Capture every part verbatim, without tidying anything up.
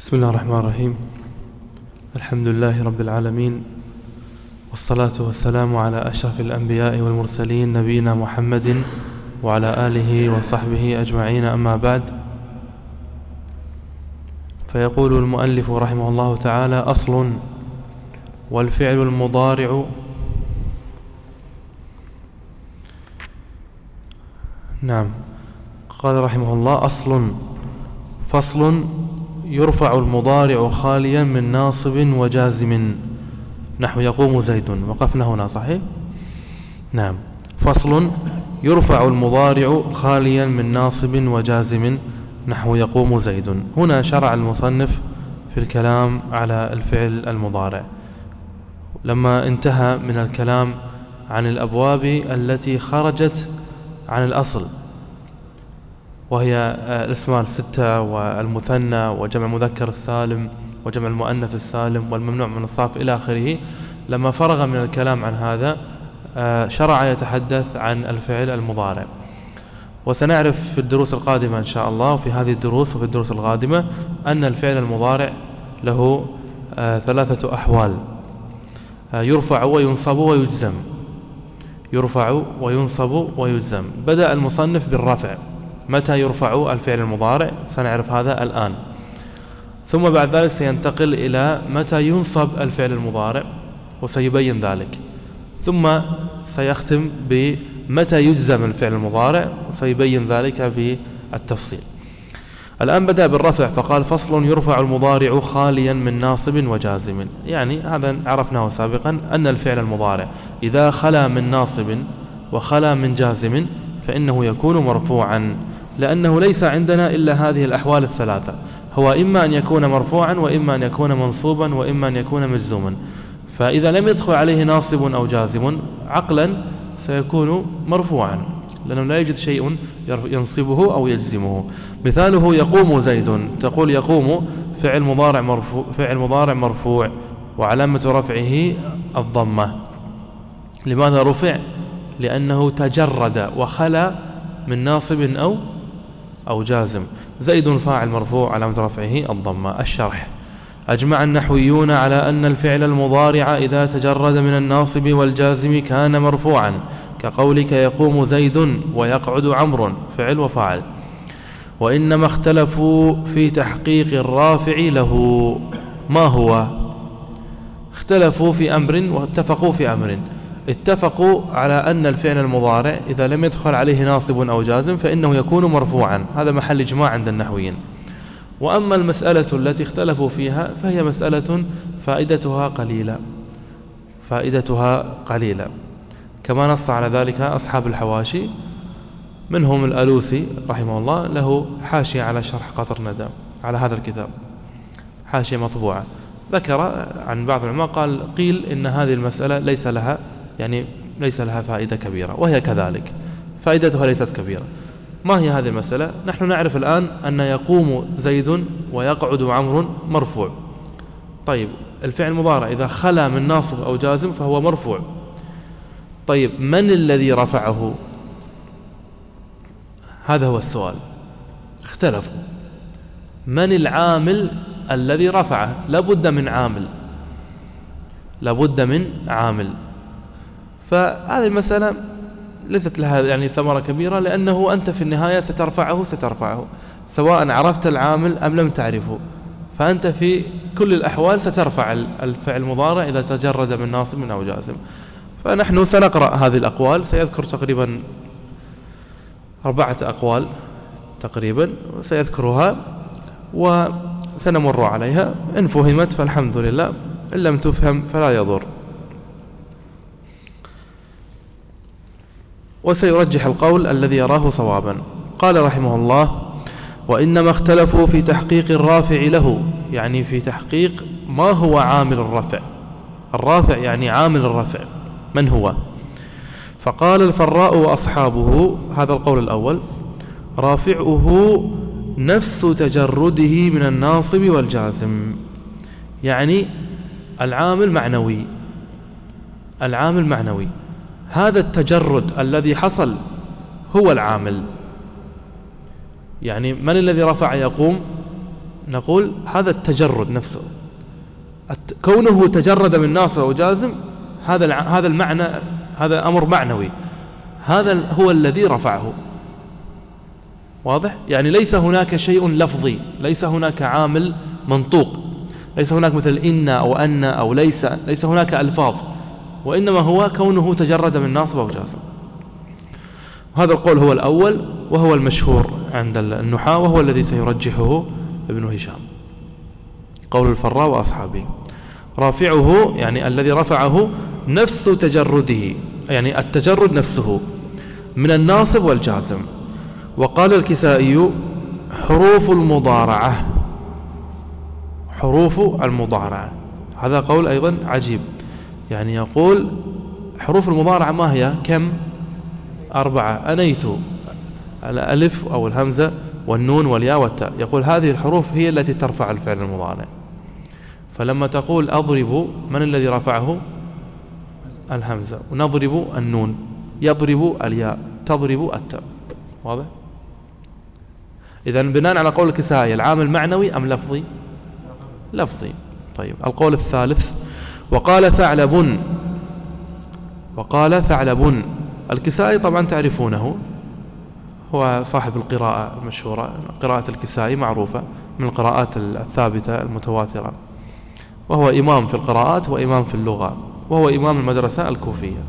بسم الله الرحمن الرحيم. الحمد لله رب العالمين، والصلاة والسلام على أشرف الأنبياء والمرسلين نبينا محمد وعلى آله وصحبه أجمعين، أما بعد. فيقول المؤلف رحمه الله تعالى: أصل: والفعل المضارع نعم قال رحمه الله: أصل فصل: يرفع المضارع خاليا من ناصب وجازم، نحو يقوم زيد. وقفنا هنا صحيح؟ نعم. فصل: يرفع المضارع خاليا من ناصب وجازم، نحو يقوم زيد. هنا شرع المصنف في الكلام على الفعل المضارع، لما انتهى من الكلام عن الأبواب التي خرجت عن الأصل، وهي الاسماء الستة والمثنى وجمع مذكر السالم وجمع المؤنث السالم والممنوع من الصرف إلى آخره. لما فرغ من الكلام عن هذا شرع يتحدث عن الفعل المضارع، وسنعرف في الدروس القادمة إن شاء الله، وفي هذه الدروس وفي الدروس القادمة، أن الفعل المضارع له ثلاثة أحوال: يرفع وينصب ويجزم. يرفع وينصب ويجزم. بدأ المصنف بالرفع. متى يرفع الفعل المضارع؟ سنعرف هذا الآن. ثم بعد ذلك سينتقل إلى متى ينصب الفعل المضارع، وسيبين ذلك. ثم سيختم بمتى يجزم الفعل المضارع، وسيبين ذلك بالتفصيل. الآن بدأ بالرفع فقال: فصل: يرفع المضارع خاليا من ناصب وجازم. يعني هذا عرفناه سابقا، أن الفعل المضارع إذا خلا من ناصب وخلا من جازم فإنه يكون مرفوعا، لأنه ليس عندنا إلا هذه الأحوال الثلاثة. هو إما أن يكون مرفوعا، وإما أن يكون منصوبا، وإما أن يكون مجزوما. فإذا لم يدخل عليه ناصب أو جازم عقلا سيكون مرفوعا، لأنه لا يوجد شيء ينصبه أو يجزمه. مثاله: يقوم زيد. تقول يقوم فعل مضارع مرفوع، فعل مضارع مرفوع وعلامة رفعه الضمة. لماذا رفع؟ لأنه تجرد وخلا من ناصب أو أو جازم. زيد فاعل مرفوع علامة رفعه الضمة. الشرح: أجمع النحويون على أن الفعل المضارع إذا تجرد من الناصب والجازم كان مرفوعا، كقولك يقوم زيد ويقعد عمرو، فعل وفاعل. وإنما اختلفوا في تحقيق الرافع له. ما هو؟ اختلفوا في أمر واتفقوا في أمر. اتفقوا على أن الفعل المضارع إذا لم يدخل عليه ناصب أو جازم فإنه يكون مرفوعا، هذا محل إجماع عند النحويين. وأما المسألة التي اختلفوا فيها فهي مسألة فائدتها قليلة، فائدتها قليلة كما نص على ذلك أصحاب الحواشي، منهم الألوسي رحمه الله، له حاشية على شرح قطر ندى على هذا الكتاب، حاشية مطبوعة. ذكر عن بعض العلماء قال: قيل إن هذه المسألة ليس لها يعني ليس لها فائدة كبيرة، وهي كذلك، فائدتها ليست كبيرة. ما هي هذه المسألة؟ نحن نعرف الآن أن يقوم زيد ويقعد عمرو مرفوع. طيب، الفعل المضارع إذا خلا من ناصب أو جازم فهو مرفوع. طيب، من الذي رفعه؟ هذا هو السؤال. اختلفوا. من العامل الذي رفعه؟ لابد من عامل، لابد من عامل. فهذه المسألة ليست لها يعني ثمرة كبيرة، لأنه أنت في النهاية سترفعه سترفعه سواء عرفت العامل أم لم تعرفه، فأنت في كل الأحوال سترفع الفعل المضارع إذا تجرد من ناصب أو جازم. فنحن سنقرأ هذه الأقوال، سيذكر تقريبا أربعة أقوال تقريبا سيذكرها وسنمر عليها. إن فهمت فالحمد لله، إن لم تفهم فلا يضر. وسيرجح القول الذي يراه صوابا. قال رحمه الله: وإنما اختلفوا في تحقيق الرافع له، يعني في تحقيق ما هو عامل الرفع. الرافع يعني عامل الرفع من هو؟ فقال الفراء وأصحابه، هذا القول الأول: رافعه نفس تجرده من الناصب والجازم. يعني العامل معنوي، العامل معنوي. هذا التجرد الذي حصل هو العامل. يعني من الذي رفع يقوم؟ نقول هذا التجرد نفسه، كونه تجرد من ناصب أو جازم، هذا هذا المعنى، هذا أمر معنوي، هذا هو الذي رفعه. واضح؟ يعني ليس هناك شيء لفظي، ليس هناك عامل منطوق، ليس هناك مثل إن أو أن أو ليس، ليس هناك ألفاظ، وإنما هو كونه تجرد من ناصب أو جازم. هذا القول هو الأول وهو المشهور عند النحاة، وهو الذي سيرجحه ابن هشام، قول الفراء وأصحابه. رافعه يعني الذي رفعه نفس تجرده، يعني التجرد نفسه من الناصب والجازم. وقال الكسائي حروف المضارعة، حروف المضارعة، هذا قول أيضا عجيب، يعني يقول حروف المضارعة ما هي؟ كم؟ أربعة. أنيت، الألف أو الهمزة والنون والياء والتاء، يقول هذه الحروف هي التي ترفع الفعل المضارع. فلما تقول أضرب، من الذي رفعه؟ الهمزة، ونضرب النون، يضرب الياء، تضرب التاء. واضح؟ إذن بناء على قول الكسائي العامل معنوي أم لفظي؟ لفظي. طيب القول الثالث، وقال ثعلب، وقال ثعلب. الكسائي طبعا تعرفونه، هو صاحب القراءة المشهورة، قراءة الكسائي معروفة من القراءات الثابتة المتواترة، وهو إمام في القراءات وإمام في اللغة، وهو إمام المدرسة الكوفية.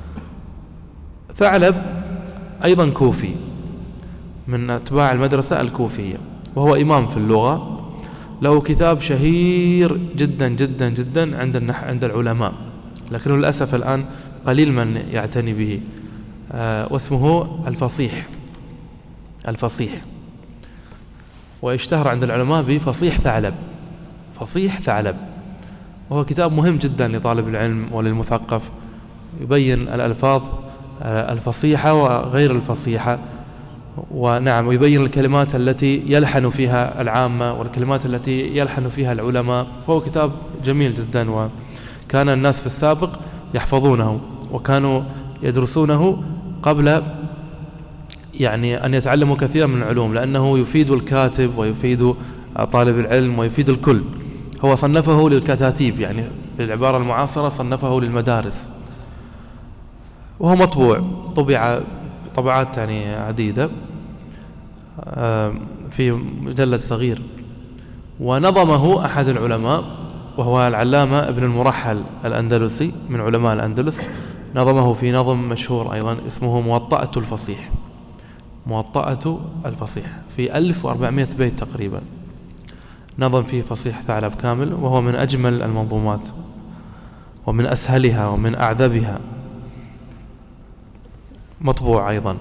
ثعلب أيضا كوفي من أتباع المدرسة الكوفية، وهو إمام في اللغة، له كتاب شهير جدا جدا جدا عند النح... عند العلماء، لكنه للأسف الآن قليل من يعتني به، آه واسمه الفصيح، الفصيح، ويشتهر عند العلماء بفصيح ثعلب، فصيح ثعلب. وهو كتاب مهم جدا لطالب العلم وللمثقف، يبين الألفاظ الفصيحة وغير الفصيحة، ونعم ويبين الكلمات التي يلحن فيها العامة والكلمات التي يلحن فيها العلماء. فهو كتاب جميل جدا، وكان الناس في السابق يحفظونه وكانوا يدرسونه قبل يعني أن يتعلموا كثيرا من العلوم، لأنه يفيد الكاتب ويفيد طالب العلم ويفيد الكل. هو صنفه للكتاتيب، يعني بالعبارة المعاصرة صنفه للمدارس، وهو مطبوع، طبع طبعات يعني عديدة في مجلد صغير. ونظمه أحد العلماء وهو العلامة ابن المرحل الأندلسي من علماء الأندلس، نظمه في نظم مشهور أيضا اسمه موطأة الفصيح، موطأة الفصيح، في ألف وأربعمائة بيت تقريبا، نظم فيه فصيح ثعلب كامل، وهو من أجمل المنظومات ومن أسهلها ومن أعذبها، مطبوع أيضا.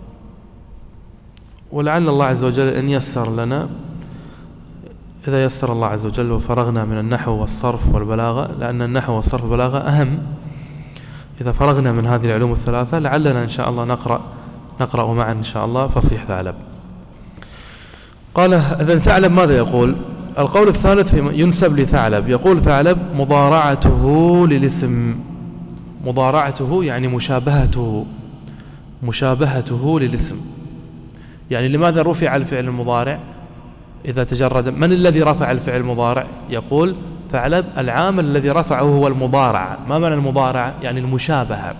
ولعل الله عز وجل أن يسر لنا، إذا يسر الله عز وجل وفرغنا من النحو والصرف والبلاغة، لأن النحو والصرف والبلاغة أهم، إذا فرغنا من هذه العلوم الثلاثة لعلنا إن شاء الله نقرأ نقرأ معا إن شاء الله فصيح ثعلب. قال إذن ثعلب ماذا يقول؟ القول الثالث ينسب لثعلب، يقول ثعلب مضارعته للاسم، مضارعته يعني مشابهته، مشابهته للاسم. يعني لماذا رفع الفعل المضارع إذا تجرد؟ من الذي رفع الفعل المضارع؟ يقول ثعلب العامل الذي رفعه هو المضارعة. ما معنى المضارعة؟ يعني المشابهة،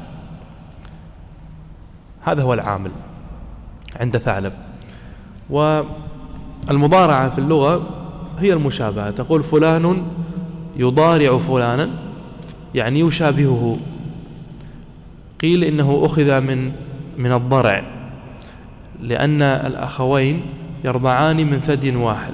هذا هو العامل عند ثعلب. والمضارعة في اللغة هي المشابهة، تقول فلان يضارع فلانا يعني يشابهه. قيل إنه أخذ من من الضرع، لأن الأخوين يرضعان من ثدي واحد،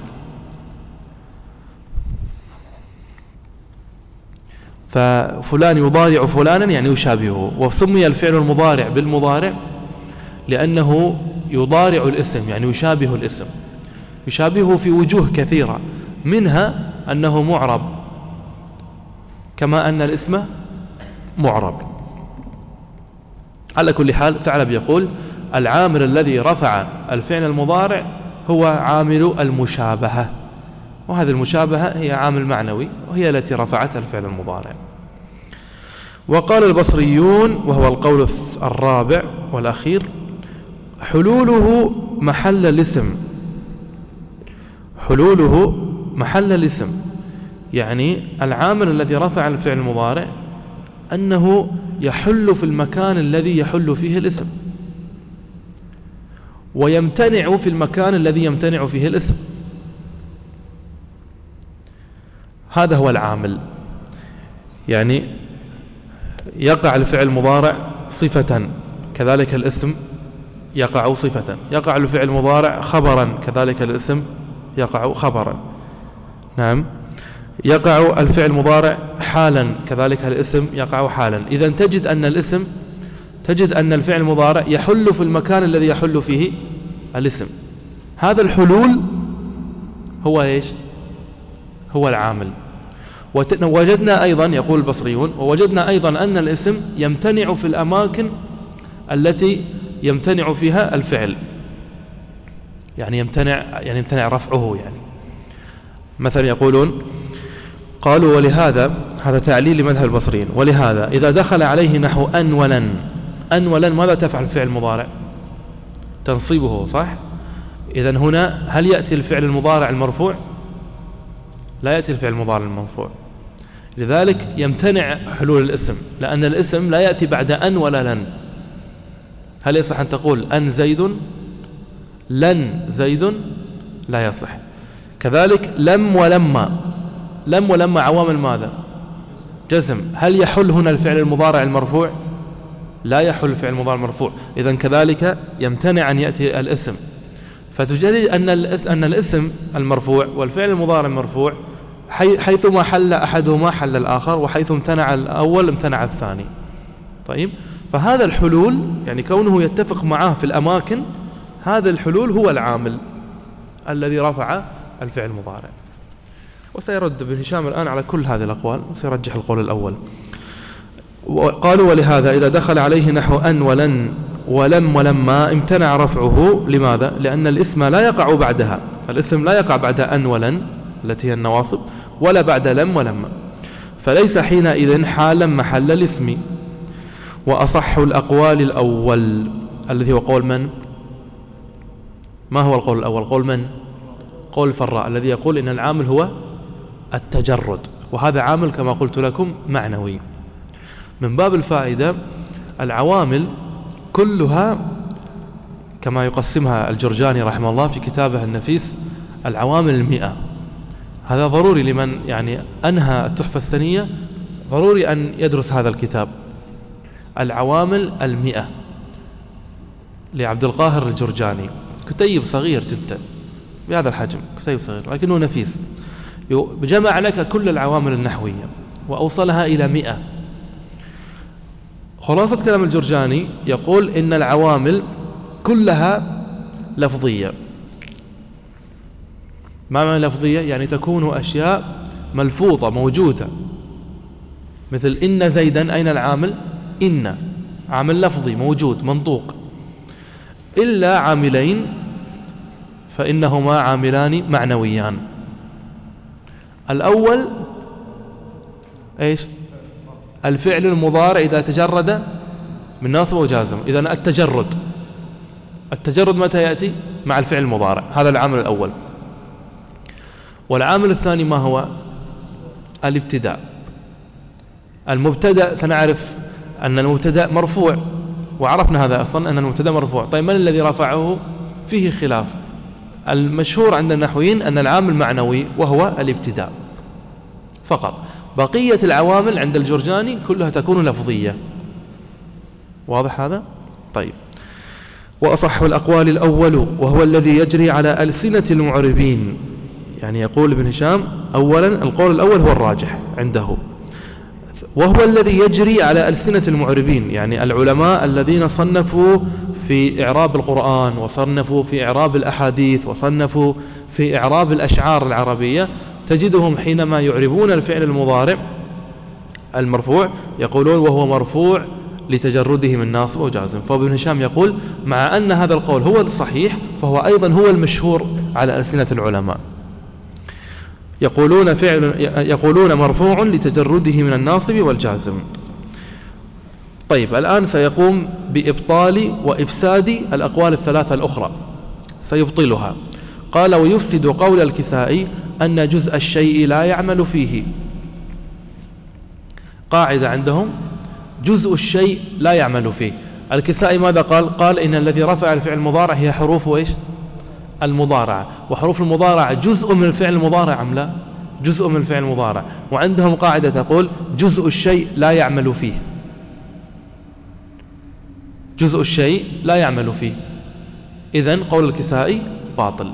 ففلان يضارع فلانا يعني يشابهه. وسمي الفعل المضارع بالمضارع لأنه يضارع الاسم، يعني يشابه الاسم، يشابهه في وجوه كثيرة، منها أنه معرب كما أن الاسم معرب. على كل حال ثعلب يقول العامل الذي رفع الفعل المضارع هو عامل المشابهة، وهذه المشابهة هي عامل معنوي، وهي التي رفعت الفعل المضارع. وقال البصريون وهو القول الرابع والأخير حلوله محل الاسم، حلوله محل الاسم، يعني العامل الذي رفع الفعل المضارع أنه يحل في المكان الذي يحل فيه الاسم، ويمتنع في المكان الذي يمتنع فيه الاسم. هذا هو العامل. يعني يقع الفعل المضارع صفة، كذلك الاسم يقع صفة. يقع الفعل المضارع خبرا، كذلك الاسم يقع خبرا. نعم. يقع الفعل المضارع حالا، كذلك الاسم يقع حالا. إذن تجد أن الاسم تجد أن الفعل المضارع يحل في المكان الذي يحل فيه الاسم. هذا الحلول هو إيش؟ هو العامل. ووجدنا أيضا، يقول البصريون، ووجدنا أيضا أن الاسم يمتنع في الأماكن التي يمتنع فيها الفعل، يعني يمتنع يعني يمتنع رفعه. يعني مثلا يقولون، قالوا ولهذا، هذا تعليل لمذهب البصريين، ولهذا إذا دخل عليه نحو أن ولن، أن ولن ماذا تفعل الفعل المضارع؟ تنصيبه، صح؟ إذن هنا هل يأتي الفعل المضارع المرفوع؟ لا يأتي الفعل المضارع المرفوع، لذلك يمتنع حلول الاسم، لأن الاسم لا يأتي بعد أن ولا لن. هل يصح أن تقول أن زيد، لن زيد؟ لا يصح. كذلك لم ولما، لم ولما عوامل ماذا؟ جزم. هل يحل هنا الفعل المضارع المرفوع؟ لا يحل الفعل المضارع المرفوع. إذن كذلك يمتنع أن يأتي الاسم. فتجد أن الاسم, أن الاسم المرفوع والفعل المضارع المرفوع حيثما حل أحدهما حل الآخر، وحيث امتنع الأول امتنع الثاني. طيب، فهذا الحلول يعني كونه يتفق معه في الأماكن، هذا الحلول هو العامل الذي رفع الفعل المضارع. وسيرد ابن هشام الآن على كل هذه الأقوال، وسيرجح القول الأول. قالوا ولهذا إذا دخل عليه نحو أن ولن ولم ولما امتنع رفعه. لماذا؟ لأن الاسم لا يقع بعدها، الاسم لا يقع بعد أن ولن التي هي النواصب، ولا بعد لم ولما، فليس حينئذ حالا محل الاسم. وأصح الأقوال الأول الذي هو قول من؟ ما هو القول الأول؟ قول من؟ قول الفراء الذي يقول إن العامل هو التجرد، وهذا عامل كما قلت لكم معنوي. من باب الفائدة، العوامل كلها كما يقسمها الجرجاني رحمه الله في كتابه النفيس العوامل المئة. هذا ضروري لمن يعني أنهى التحفة السنية، ضروري أن يدرس هذا الكتاب، العوامل المئة لعبد القاهر الجرجاني. كتيب صغير جدا بهذا الحجم، كتيب صغير لكنه نفيس، جمع لك كل العوامل النحوية وأوصلها إلى مئة. خلاصة كلام الجرجاني يقول إن العوامل كلها لفظية. ما معنى لفظية؟ يعني تكون أشياء ملفوظة موجودة، مثل إن زيدا، أين العامل؟ إن، عامل لفظي موجود منطوق، إلا عاملين فإنهما عاملان معنويان. الأول إيش؟ الفعل المضارع إذا تجرد من ناصب وجازم. إذن التجرد التجرد متى يأتي؟ مع الفعل المضارع، هذا العامل الأول. والعامل الثاني ما هو؟ الابتداء. المبتدأ سنعرف أن المبتدأ مرفوع، وعرفنا هذا أصلا أن المبتدأ مرفوع. طيب من الذي رفعه؟ فيه خلاف. المشهور عند النحويين أن العامل معنوي وهو الابتداء فقط. بقية العوامل عند الجرجاني كلها تكون لفظية. واضح هذا؟ طيب. وأصح الأقوال الأول وهو الذي يجري على ألسنة المعربين. يعني يقول ابن هشام أولا القول الأول هو الراجح عنده، وهو الذي يجري على ألسنة المعربين، يعني العلماء الذين صنفوا في إعراب القرآن، وصنفوا في إعراب الأحاديث، وصنفوا في إعراب الأشعار العربية، تجدهم حينما يعربون الفعل المضارع المرفوع يقولون وهو مرفوع لتجرده من ناصب وجازم. فابن هشام يقول مع أن هذا القول هو الصحيح، فهو أيضا هو المشهور على ألسنة العلماء. يقولون فعل يقولون مرفوع لتجرده من الناصب والجازم. طيب، الآن سيقوم بإبطال وإفساد الأقوال الثلاثة الأخرى، سيبطلها. قال ويفسد قول الكسائي أن جزء الشيء لا يعمل فيه. قاعدة عندهم جزء الشيء لا يعمل فيه. الكسائي ماذا قال؟ قال إن الذي رفع الفعل المضارع هي حروف وإيش؟ المضارعة، وحروف المضارعة جزء من الفعل المضارع أم لا؟ جزء من الفعل المضارع. وعندهم قاعدة تقول جزء الشيء لا يعمل فيه، جزء الشيء لا يعمل فيه. إذن قول الكسائي باطل.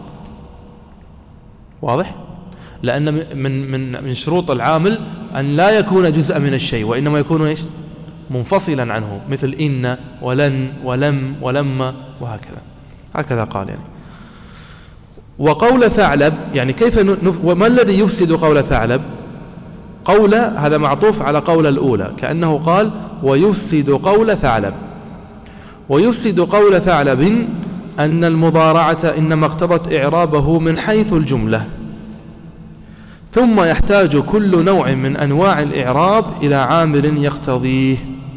واضح؟ لأن من من من شروط العامل أن لا يكون جزءا من الشيء، وإنما يكون إيش؟ منفصلا عنه، مثل إن ولن ولم ولما وهكذا. هكذا قال يعني. وقول ثعلب يعني كيف نف... وما الذي يفسد قول ثعلب؟ قول هذا معطوف على قول الأولى، كأنه قال ويفسد قول ثعلب. ويفسد قول ثعلب أن المضارعة إنما اقتضت إعرابه من حيث الجملة، ثم يحتاج كل نوع من أنواع الإعراب إلى عامل يقتضيه.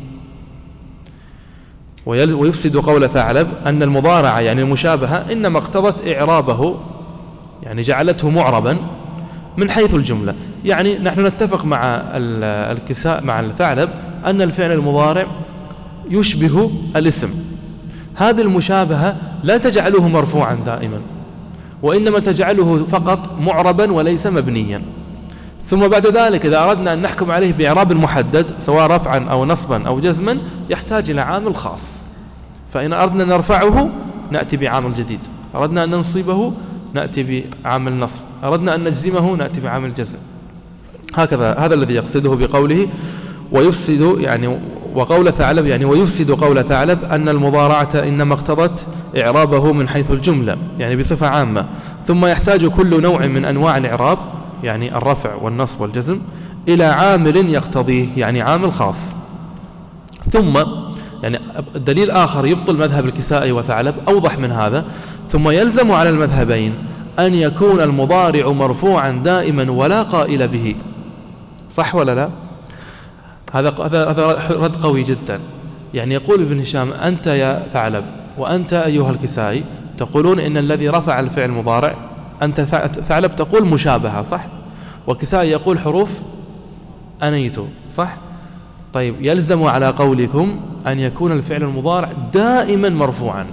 ويفسد قول ثعلب أن المضارعة يعني المشابهة إنما اقتضت إعرابه، يعني جعلته معربا من حيث الجملة. يعني نحن نتفق مع الكساء مع الثعلب أن الفعل المضارع يشبه الاسم. هذه المشابهة لا تجعله مرفوعا دائما، وإنما تجعله فقط معربا وليس مبنيا. ثم بعد ذلك إذا أردنا أن نحكم عليه بإعراب محدد سواء رفعا أو نصبا أو جزما يحتاج إلى عامل خاص. فإن أردنا نرفعه نأتي بعامل جديد، أردنا أن ننصبه نأتي بعامل نصب، أردنا أن نجزمه نأتي بعامل جزم. هكذا هذا الذي يقصده بقوله ويفسد يعني. وقول ثعلب يعني ويفسد قول ثعلب أن المضارعة إنما اقتضت إعرابه من حيث الجملة، يعني بصفة عامة، ثم يحتاج كل نوع من أنواع الإعراب يعني الرفع والنصب والجزم إلى عامل يقتضيه، يعني عامل خاص. ثم يعني الدليل آخر يبطل مذهب الكسائي وثعلب أوضح من هذا. ثم يلزم على المذهبين أن يكون المضارع مرفوعا دائما ولا قائل به. صح ولا لا؟ هذا هذا رد قوي جدا. يعني يقول ابن هشام أنت يا ثعلب وأنت أيها الكسائي تقولون إن الذي رفع الفعل المضارع، أنت ثعلب تقول مشابهة صح، والكسائي يقول حروف أنيت صح. طيب يلزم على قولكم أن يكون الفعل المضارع دائما مرفوعا.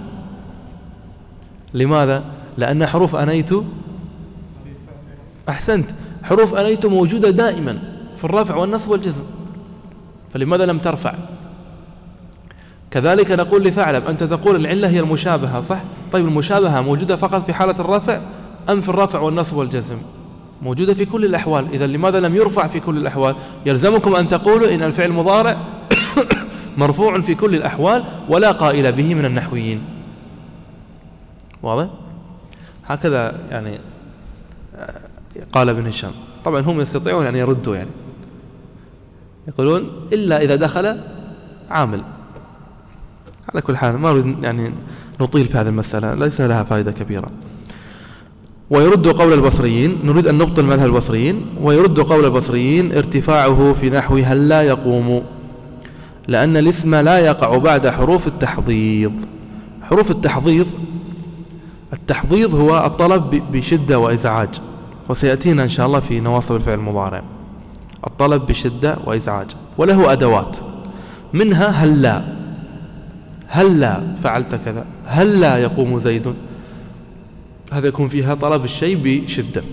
لماذا؟ لأن حروف أنيت أحسنت حروف أنيت موجودة دائما في الرفع والنصب والجزم، فلماذا لم ترفع؟ كذلك نقول لثعلب أنت تقول العلة هي المشابهة صح. طيب المشابهة موجودة فقط في حالة الرفع أم في الرفع والنصب والجزم؟ موجودة في كل الأحوال. إذا لماذا لم يرفع في كل الأحوال؟ يلزمكم أن تقولوا إن الفعل المضارع مرفوع في كل الأحوال ولا قائل به من النحويين. واضح؟ هكذا يعني قال ابن هشام. طبعا هم يستطيعون أن يردوا، يعني يقولون إلا إذا دخل عامل. على كل حال ما نريد يعني نطيل في هذه المسألة، ليس لها فائدة كبيرة. ويرد قول البصريين، نريد أن نبطل مذهب البصريين. ويرد قول البصريين ارتفاعه في نحو هل لا يقوم، لأن الاسم لا يقع بعد حروف التحضيض. حروف التحضيض، التحضيض هو الطلب بشدة وإزعاج، وسيأتينا إن شاء الله في نواصب الفعل المضارع. الطلب بشدة وإزعاج وله أدوات، منها هل لا، هل لا فعلت كذا، هل لا يقوم زيد، هذا يكون فيها طلب الشيء بشدة.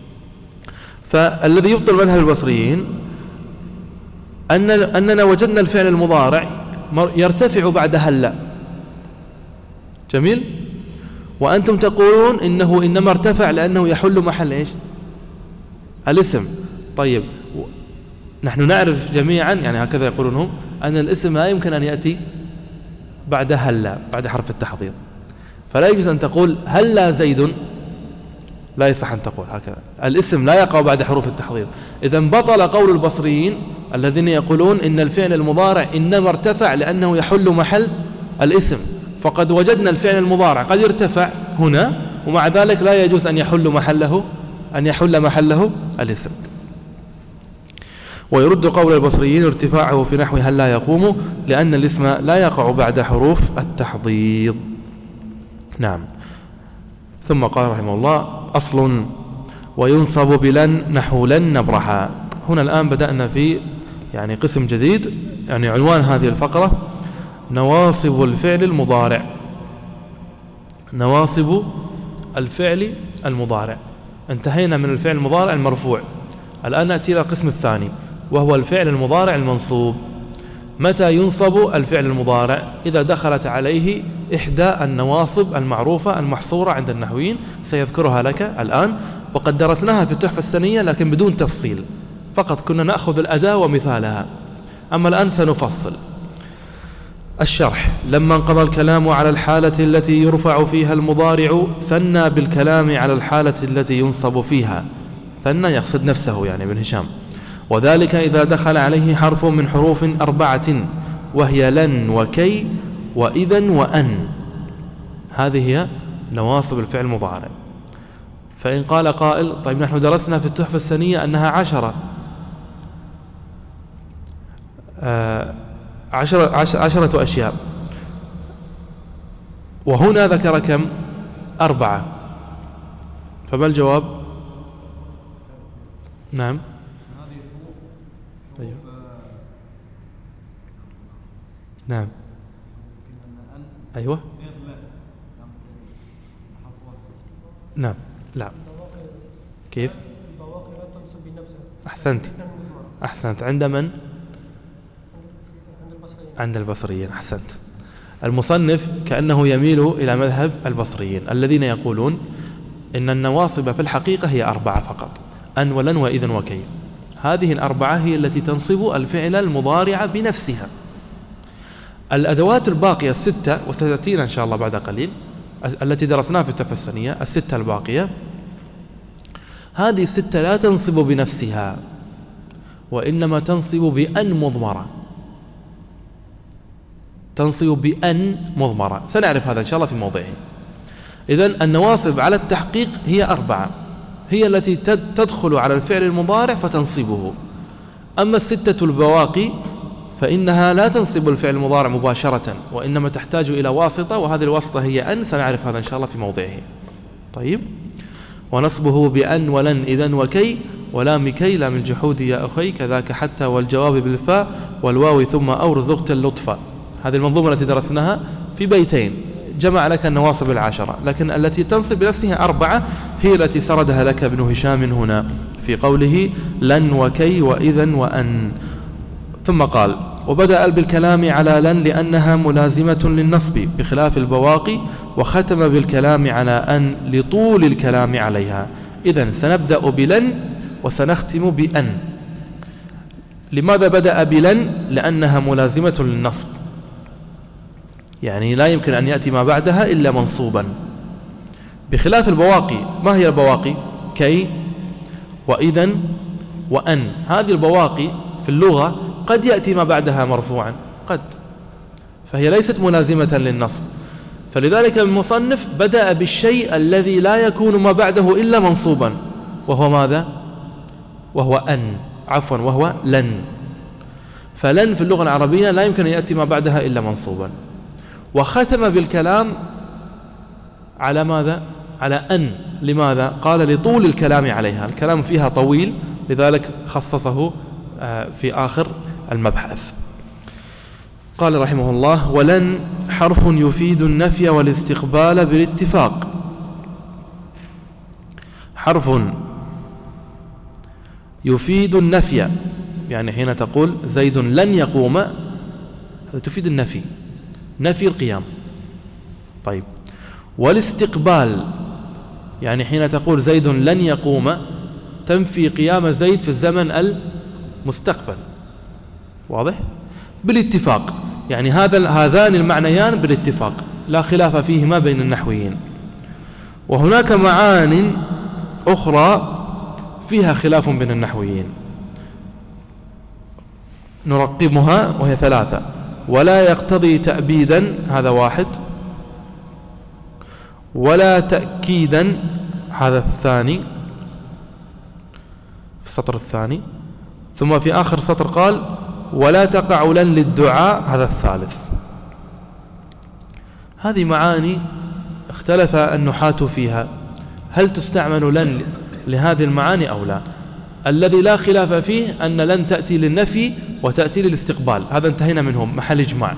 فالذي يبطل مذهب البصريين أن أننا وجدنا الفعل المضارع يرتفع بعد هل لا. جميل. وأنتم تقولون إنه إنما ارتفع لأنه يحل محل إيش؟ الاسم. طيب نحن نعرف جميعا يعني هكذا يقولون هم أن الاسم لا يمكن أن يأتي بعد هل لا، بعد حرف التحضيض. فلا يجوز أن تقول هل لا زيد، لا يصح أن تقول هكذا. الاسم لا يقع بعد حروف التحضيض. إذن بطل قول البصريين الذين يقولون إن الفعل المضارع إنما ارتفع لأنه يحل محل الاسم. فقد وجدنا الفعل المضارع قد ارتفع هنا، ومع ذلك لا يجوز أن يحل محله أن يحل محله الاسم. ويرد قول البصريين ارتفاعه في نحو هل لا يقوم، لأن الاسم لا يقع بعد حروف التحضيض. نعم. ثم قال رحمه الله: أصل: وينصب بلن نحو لن نبرحا. هنا الآن بدأنا في يعني قسم جديد، يعني عنوان هذه الفقرة نواصب الفعل المضارع. نواصب الفعل المضارع. انتهينا من الفعل المضارع المرفوع، الآن نأتي إلى القسم الثاني وهو الفعل المضارع المنصوب. متى ينصب الفعل المضارع؟ إذا دخلت عليه إحدى النواصب المعروفة المحصورة عند النحويين، سيذكرها لك الآن، وقد درسناها في التحفة السنية لكن بدون تفصيل، فقط كنا نأخذ الأداة ومثالها، أما الآن سنفصل. الشرح: لما انقضى الكلام على الحالة التي يرفع فيها المضارع ثنى بالكلام على الحالة التي ينصب فيها. ثنى يقصد نفسه يعني ابن هشام. وذلك إذا دخل عليه حرف من حروف أربعة وهي لن وكي وإذن وأن. هذه هي نواصب الفعل المضارع. فإن قال قائل: طيب نحن درسنا في التحفة السنية أنها عشرة آه عشرة, عشرة أشياء، وهنا ذكر كم؟ أربعة، فما الجواب؟ نعم. أيوه. نعم. أيوه. نعم. لا. كيف؟ أحسنت أحسنت. عند من؟ عند البصريين. أحسنت. المصنف كأنه يميل إلى مذهب البصريين الذين يقولون إن النواصب في الحقيقة هي أربعة فقط: أن ولن وإذن وكي. هذه الأربعة هي التي تنصب الفعل المضارع بنفسها. الأدوات الباقية الستة، وستأتينا إن شاء الله بعد قليل، التي درسناها في التحفة السنية، الستة الباقية، هذه الستة لا تنصب بنفسها، وإنما تنصب بأن مضمرة. تنصب بأن مضمرة، سنعرف هذا إن شاء الله في موضعه. إذن النواصب على التحقيق هي أربعة، هي التي تدخل على الفعل المضارع فتنصبه. أما الستة البواقي فإنها لا تنصب الفعل المضارع مباشرة، وإنما تحتاج إلى واسطة، وهذه الواسطة هي أن، سنعرف هذا إن شاء الله في موضعه. طيب. ونصبه بأن ولن إذن وكي ولام كي لام الجحود يا أخي كذاك حتى والجواب بالفاء والواو ثم أو رزقت اللطفة. هذه المنظومة التي درسناها في بيتين جمع لك النواصب العشرة، لكن التي تنصب بنفسها أربعة هي التي سردها لك ابن هشام هنا في قوله لن وكي وإذن وأن. ثم قال: وبدأ بالكلام على لن لأنها ملازمة للنصب بخلاف البواقي، وختم بالكلام على أن لطول الكلام عليها. إذن سنبدأ بلن وسنختم بأن. لماذا بدأ بلن؟ لأنها ملازمة للنصب، يعني لا يمكن أن يأتي ما بعدها إلا منصوبا، بخلاف البواقي. ما هي البواقي؟ كي وإذن وأن. هذه البواقي في اللغة قد يأتي ما بعدها مرفوعا، قد، فهي ليست ملازمة للنصب. فلذلك المصنف بدأ بالشيء الذي لا يكون ما بعده إلا منصوبا، وهو ماذا؟ وهو أن، عفوا وهو لن. فلن في اللغة العربية لا يمكن أن يأتي ما بعدها إلا منصوبا. وختم بالكلام على ماذا؟ على أن. لماذا؟ قال لطول الكلام عليها، الكلام فيها طويل، لذلك خصصه في آخر المبحث. قال رحمه الله: ولن حرف يفيد النفي والاستقبال بالاتفاق. حرف يفيد النفي، يعني حين تقول زيد لن يقوم، هذا تفيد النفي، نفي القيام. طيب. والاستقبال، يعني حين تقول زيد لن يقوم تنفي قيام زيد في الزمن المستقبل. واضح؟ بالاتفاق، يعني هذا هذان المعنيان بالاتفاق، لا خلاف فيهما بين النحويين. وهناك معان أخرى فيها خلاف بين النحويين نرقمها، وهي ثلاثة: ولا يقتضي تأبيدا، هذا واحد، ولا تأكيدا، هذا الثاني في السطر الثاني، ثم في آخر سطر قال ولا تقع لن للدعاء، هذا الثالث. هذه معاني اختلف النحاة فيها، هل تستعمل لن لهذه المعاني أو لا. الذي لا خلاف فيه أن لن تأتي للنفي وتأتي للاستقبال، هذا انتهينا منه محل إجماع.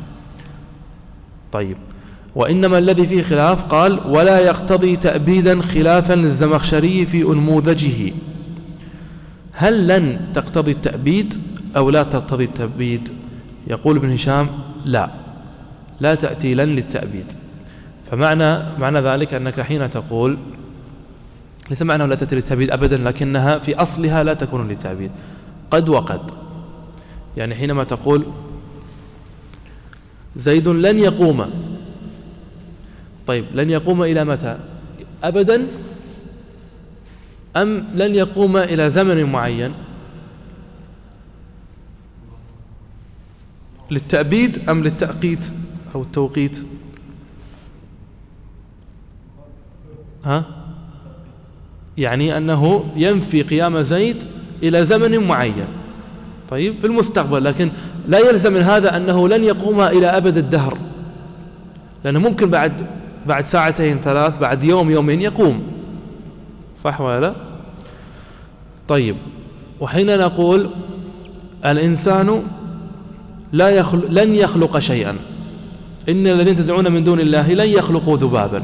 طيب، وإنما الذي فيه خلاف قال ولا يقتضي تأبيدا خلافا للزمخشري في أنموذجه. هل لن تقتضي التأبيد أو لا تقتضي التأبيد؟ يقول ابن هشام لا، لا تأتي لن للتأبيد. فمعنى معنى ذلك أنك حين تقول، ليس معنى لا تأتي للتأبيد أبدا، لكنها في أصلها لا تكون للتأبيد، قد وقد. يعني حينما تقول زيد لن يقوم، طيب لن يقوم إلى متى؟ أبدا أم لن يقوم إلى زمن معين؟ للتأبيد أم للتأقيت أو التوقيت؟ ها؟ يعني أنه ينفي قيام زيد إلى زمن معين، طيب في المستقبل، لكن لا يلزم من هذا أنه لن يقوم إلى أبد الدهر، لأنه ممكن بعد بعد ساعتين ثلاث، بعد يوم يومين يقوم، صح ولا لا؟ طيب، وحين نقول الإنسان لا يخلق لن يخلق شيئا، إن الذين تدعون من دون الله لن يخلقوا ذبابا،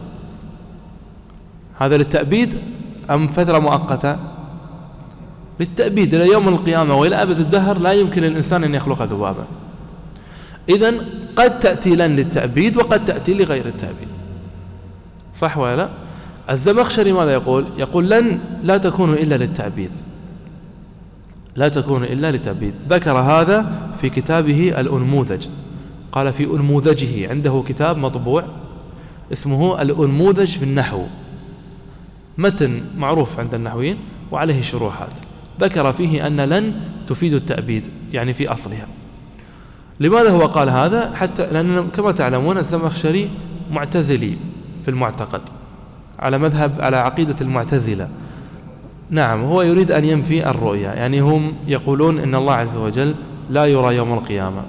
هذا للتأبيد أم فترة مؤقتة؟ للتأبيد إلى يوم القيامة وإلى أبد الدهر لا يمكن للإنسان أن يخلق ذبابا. إذن قد تأتي لن للتأبيد وقد تأتي لغير التأبيد، صح ولا لا؟ الزمخشري ماذا يقول؟ يقول لن لا تكون إلا للتأبيد، لا تكون إلا للتأبيد. ذكر هذا في كتابه الأنموذج، قال في أنموذجه، عنده كتاب مطبوع اسمه الأنموذج في النحو، متن معروف عند النحويين وعليه شروحات، ذكر فيه أن لن تفيد التأبيد يعني في أصلها. لماذا هو قال هذا؟ حتى لأن كما تعلمون الزمخشري معتزلي في المعتقد، على مذهب على عقيدة المعتزلة. نعم، هو يريد أن ينفي الرؤية، يعني هم يقولون إن الله عز وجل لا يرى يوم القيامة،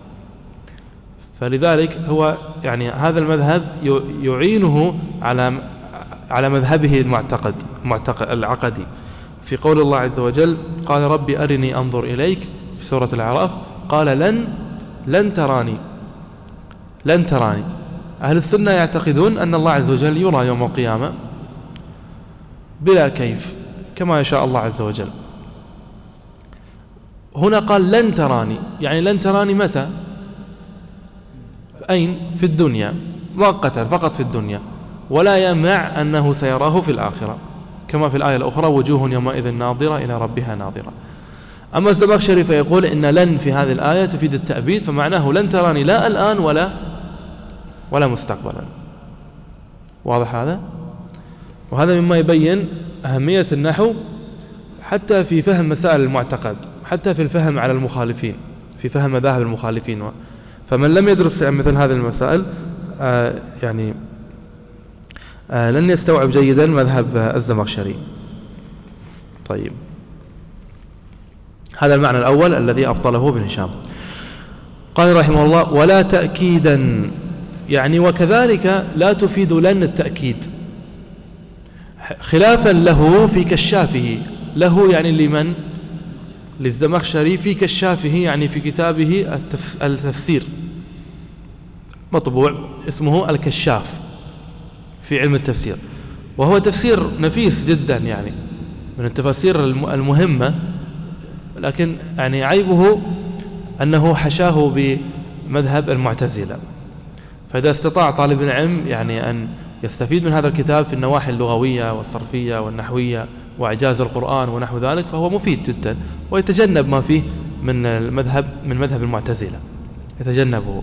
فلذلك هو يعني هذا المذهب يعينه على على مذهبه المعتقد المعتقد العقدي. في قول الله عز وجل قال ربي أرني أنظر إليك في سورة الأعراف، قال لن لن تراني لن تراني. أهل السنة يعتقدون أن الله عز وجل يرى يوم القيامة بلا كيف كما يشاء الله عز وجل. هنا قال لن تراني، يعني لن تراني متى؟ أين؟ في الدنيا مؤقتا، فقط في الدنيا، ولا يمنع أنه سيراه في الآخرة كما في الآية الأخرى وجوه يومئذ ناظرة إلى ربها ناظرة. أما الزمخشري فيقول إن لن في هذه الآية تفيد التأبيد، فمعناه لن تراني لا الآن ولا ولا مستقبلا. واضح هذا؟ وهذا مما يبين أهمية النحو حتى في فهم مسائل المعتقد، حتى في الفهم على المخالفين، في فهم مذاهب المخالفين. فمن لم يدرس مثل هذه المسائل آه يعني آه لن يستوعب جيدا مذهب الزمخشري. طيب، هذا المعنى الأول الذي أبطله ابن هشام. قال رحمه الله ولا تأكيدا، يعني وكذلك لا تفيد لن التأكيد، خلافا له في كشافه، له يعني لمن؟ للزمخشري في كشافه، يعني في كتابه التفسير مطبوع اسمه الكشاف في علم التفسير، وهو تفسير نفيس جدا، يعني من التفاسير المهمة، لكن يعني عيبه أنه حشاه بمذهب المعتزلة. فإذا استطاع طالب العلم يعني أن يستفيد من هذا الكتاب في النواحي اللغوية والصرفية والنحوية وإعجاز القرآن ونحو ذلك فهو مفيد جدا، ويتجنب ما فيه من المذهب من مذهب المعتزلة يتجنبه.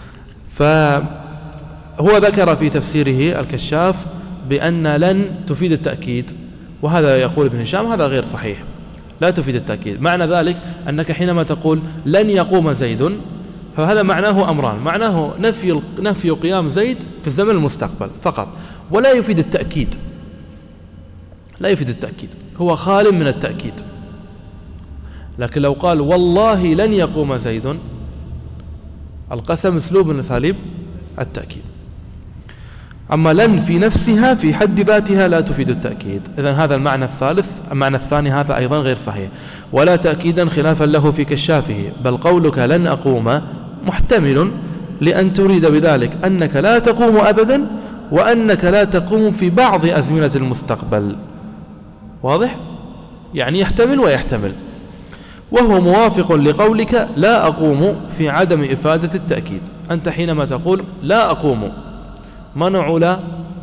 فهو ذكر في تفسيره الكشاف بأن لن تفيد التأكيد، وهذا يقول ابن هشام هذا غير صحيح، لا تفيد التأكيد. معنى ذلك أنك حينما تقول لن يقوم زيد فهذا معناه أمران، معناه نفي نفي قيام زيد في الزمن المستقبل فقط، ولا يفيد التأكيد، لا يفيد التأكيد، هو خال من التأكيد. لكن لو قال والله لن يقوم زيد، القسم اسلوب من اساليب التأكيد. أما لن في نفسها في حد ذاتها لا تفيد التأكيد. إذن هذا المعنى الثالث. المعنى الثاني هذا أيضا غير صحيح، ولا تأكيدا خلافا له في كشافه، بل قولك لن أقوم محتمل لأن تريد بذلك أنك لا تقوم أبدا، وأنك لا تقوم في بعض أزمنة المستقبل. واضح؟ يعني يحتمل ويحتمل، وهو موافق لقولك لا أقوم في عدم إفادة التأكيد. أنت حينما تقول لا أقوم، ما نوع لا؟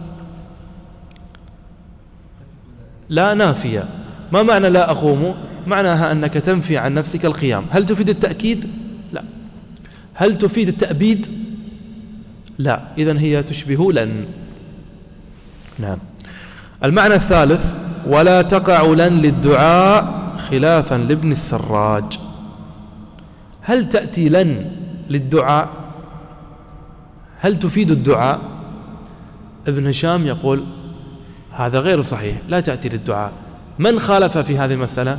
لا نافية. ما معنى لا أقوم؟ معناها أنك تنفي عن نفسك القيام. هل تفيد التأكيد؟ لا. هل تفيد التأبيد؟ لا. إذن هي تشبه لن. نعم. المعنى الثالث ولا تقع لن للدعاء خلافا لابن السراج. هل تأتي لن للدعاء؟ هل تفيد الدعاء؟ ابن هشام يقول هذا غير صحيح، لا تأتي للدعاء. من خالف في هذه المسألة؟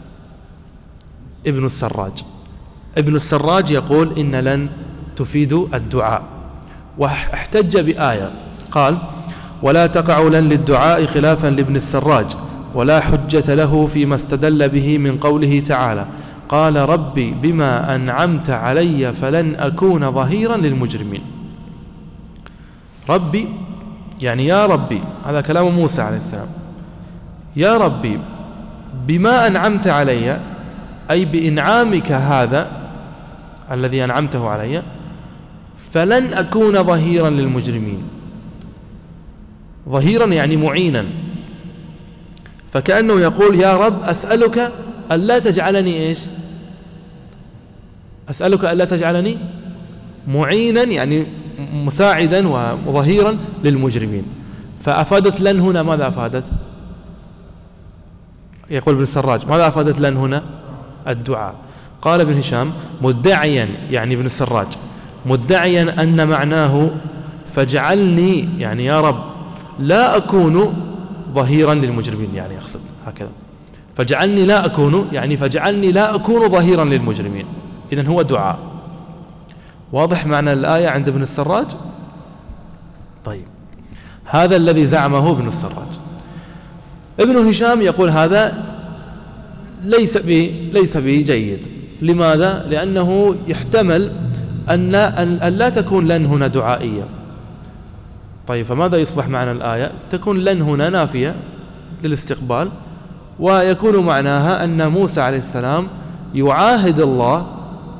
ابن السراج. ابن السراج يقول إن لن تفيد الدعاء، واحتج بآية قال ولا تقع لن للدعاء خلافا لابن السراج، ولا حجة له فيما استدل به من قوله تعالى قال ربي بما أنعمت علي فلن أكون ظهيرا للمجرمين. ربي يعني يا ربي، هذا كلام موسى عليه السلام، يا ربي بما أنعمت علي، أي بإنعامك هذا الذي أنعمته علي، فلن أكون ظهيرا للمجرمين. ظهيرا يعني معينا، فكأنه يقول يا رب أسألك ألا تجعلني إيش؟ أسألك ألا تجعلني معينا يعني مساعدا وظهيرا للمجرمين. فأفادت لن هنا ماذا أفادت؟ يقول ابن السراج ماذا أفادت لن هنا؟ الدعاء. قال ابن هشام مدعيا يعني ابن السراج مدعيا أن معناه فاجعلني يعني يا رب لا أكون ظهيرا للمجرمين، يعني يقصد هكذا فاجعلني لا أكون يعني فاجعلني لا أكون ظهيرا للمجرمين. إذن هو دعاء. واضح معنى الآية عند ابن السراج؟ طيب هذا الذي زعمه ابن السراج. ابن هشام يقول هذا ليس بي ليس بجيد. لماذا؟ لأنه يحتمل أن أن لا تكون لن هنا دعائية. طيب فماذا يصبح معنى الآية؟ تكون لن هنا نافية للاستقبال، ويكون معناها أن موسى عليه السلام يعاهد الله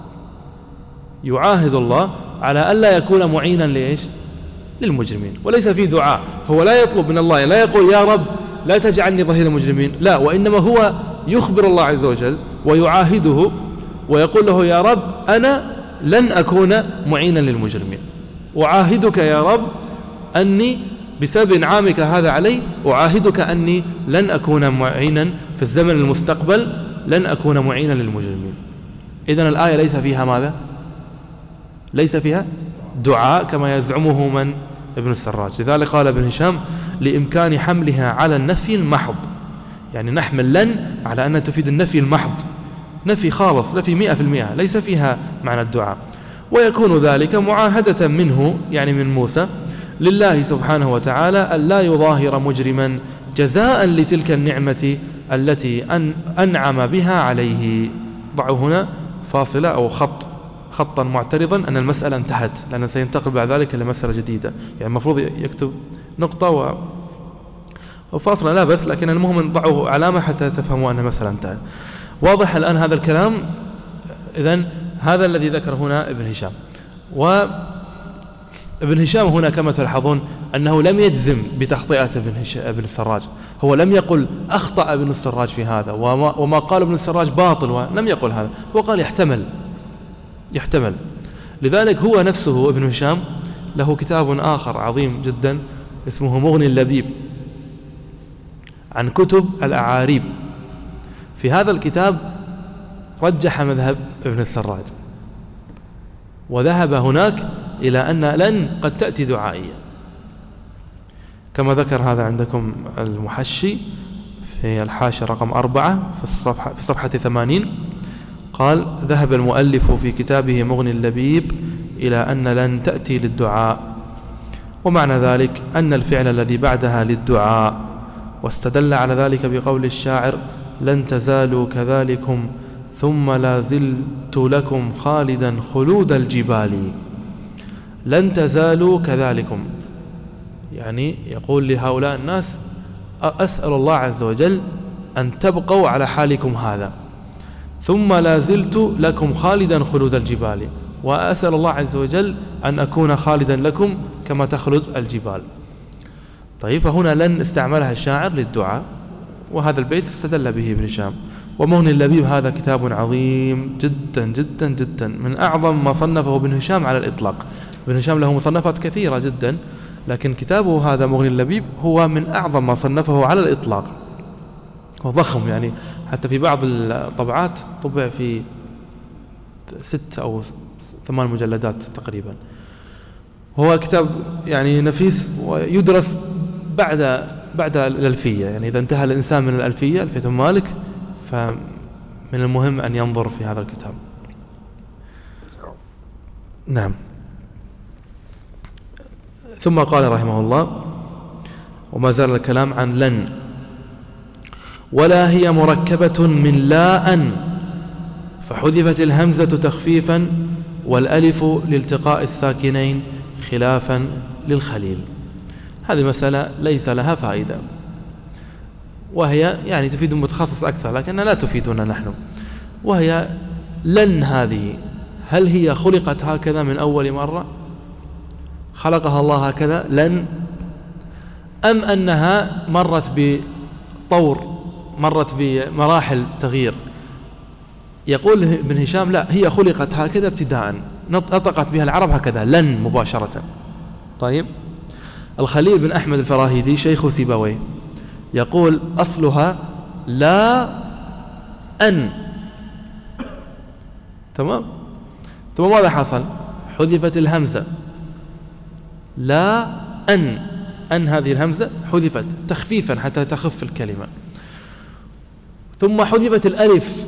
يعاهد الله على ألا يكون معينا لإيش؟ للمجرمين، وليس في دعاء. هو لا يطلب من الله، لا يقول يا رب لا تجعلني ظهير المجرمين، لا، وإنما هو يخبر الله عز وجل ويعاهده ويقول له يا رب أنا لن أكون معينا للمجرمين، أعاهدك يا رب أني بسبب إنعامك هذا علي أعاهدك أني لن أكون معينا في الزمن المستقبل، لن أكون معينا للمجرمين. إذن الآية ليس فيها ماذا؟ ليس فيها دعاء كما يزعمه من؟ ابن السراج. لذلك قال ابن هشام لإمكان حملها على النفي المحض، يعني نحمل لن على أنها تفيد النفي المحض، نفي خالص، نفي مئة في المئة، ليس فيها معنى الدعاء. ويكون ذلك معاهدة منه يعني من موسى لله سبحانه وتعالى ألا يظاهر مجرما جزاء لتلك النعمة التي أن أنعم بها عليه. ضعوا هنا فاصلة أو خط خطا معترضا أن المسألة انتهت، لأنه سينتقل بعد ذلك إلى مسألة جديدة. يعني المفروض يكتب نقطة و... وفاصلة لا بس، لكن المهم ضعوا علامة حتى تفهموا أن المسألة انتهت. واضح الآن هذا الكلام؟ إذن هذا الذي ذكر هنا ابن هشام. وابن هشام هنا كما تلاحظون أنه لم يجزم بتخطئة ابن, هش... ابن السراج. هو لم يقل أخطأ ابن السراج في هذا، وما, وما قال ابن السراج باطل، ولم يقل هذا. هو قال يحتمل يحتمل. لذلك هو نفسه ابن هشام له كتاب آخر عظيم جدا اسمه مغني اللبيب عن كتب الأعاريب. في هذا الكتاب رجح مذهب ابن السراج، وذهب هناك إلى أن لن قد تأتي دعائية، كما ذكر هذا عندكم المحشي في الحاشية رقم أربعة في الصفحة في صفحة ثمانين. قال ذهب المؤلف في كتابه مغني اللبيب إلى أن لن تأتي للدعاء، ومعنى ذلك أن الفعل الذي بعدها للدعاء، واستدل على ذلك بقول الشاعر: لن تزالوا كذلكم ثم لا زلت لكم خالدا خلود الجبال. لن تزالوا كذلكم، يعني يقول لهؤلاء الناس: أسأل الله عز وجل أن تبقوا على حالكم هذا، ثم لا زلت لكم خالدا خلود الجبال، وأسأل الله عز وجل أن أكون خالدا لكم كما تخلد الجبال. طيب، فهنا لن استعملها الشاعر للدعاء، وهذا البيت استدل به ابن هشام. ومغني اللبيب هذا كتاب عظيم جدا جدا جدا، من أعظم ما صنفه ابن هشام على الإطلاق. ابن هشام له مصنفات كثيرة جدا، لكن كتابه هذا مغني اللبيب هو من أعظم ما صنفه على الإطلاق، وضخم، يعني حتى في بعض الطبعات طبع في ست أو ثمان مجلدات تقريبا. هو كتاب يعني نفيس، ويدرس بعد بعد الألفية، يعني إذا انتهى الإنسان من الألفية ألفية مالك، فمن المهم أن ينظر في هذا الكتاب. نعم. ثم قال رحمه الله، وما زال الكلام عن لن: ولا هي مركبة من لا أن، فحذفت الهمزة تخفيفا والألف لالتقاء الساكنين خلافا للخليل. هذه مسألة ليس لها فائدة، وهي يعني تفيد المتخصص أكثر، لكنها لا تفيدنا نحن. وهي لن هذه، هل هي خلقت هكذا من أول مرة؟ خلقها الله هكذا لن، أم أنها مرت بطور، مرت بمراحل تغيير؟ يقول ابن هشام: لا، هي خلقت هكذا ابتداء، نطقت بها العرب هكذا لن مباشرة. طيب، الخليل بن أحمد الفراهيدي شيخ سيبويه يقول: أصلها لا أن. تمام. ثم ماذا حصل؟ حذفت الهمزة، لا أن، أن هذه الهمزة حذفت تخفيفا حتى تخف الكلمة. ثم حذفت الألف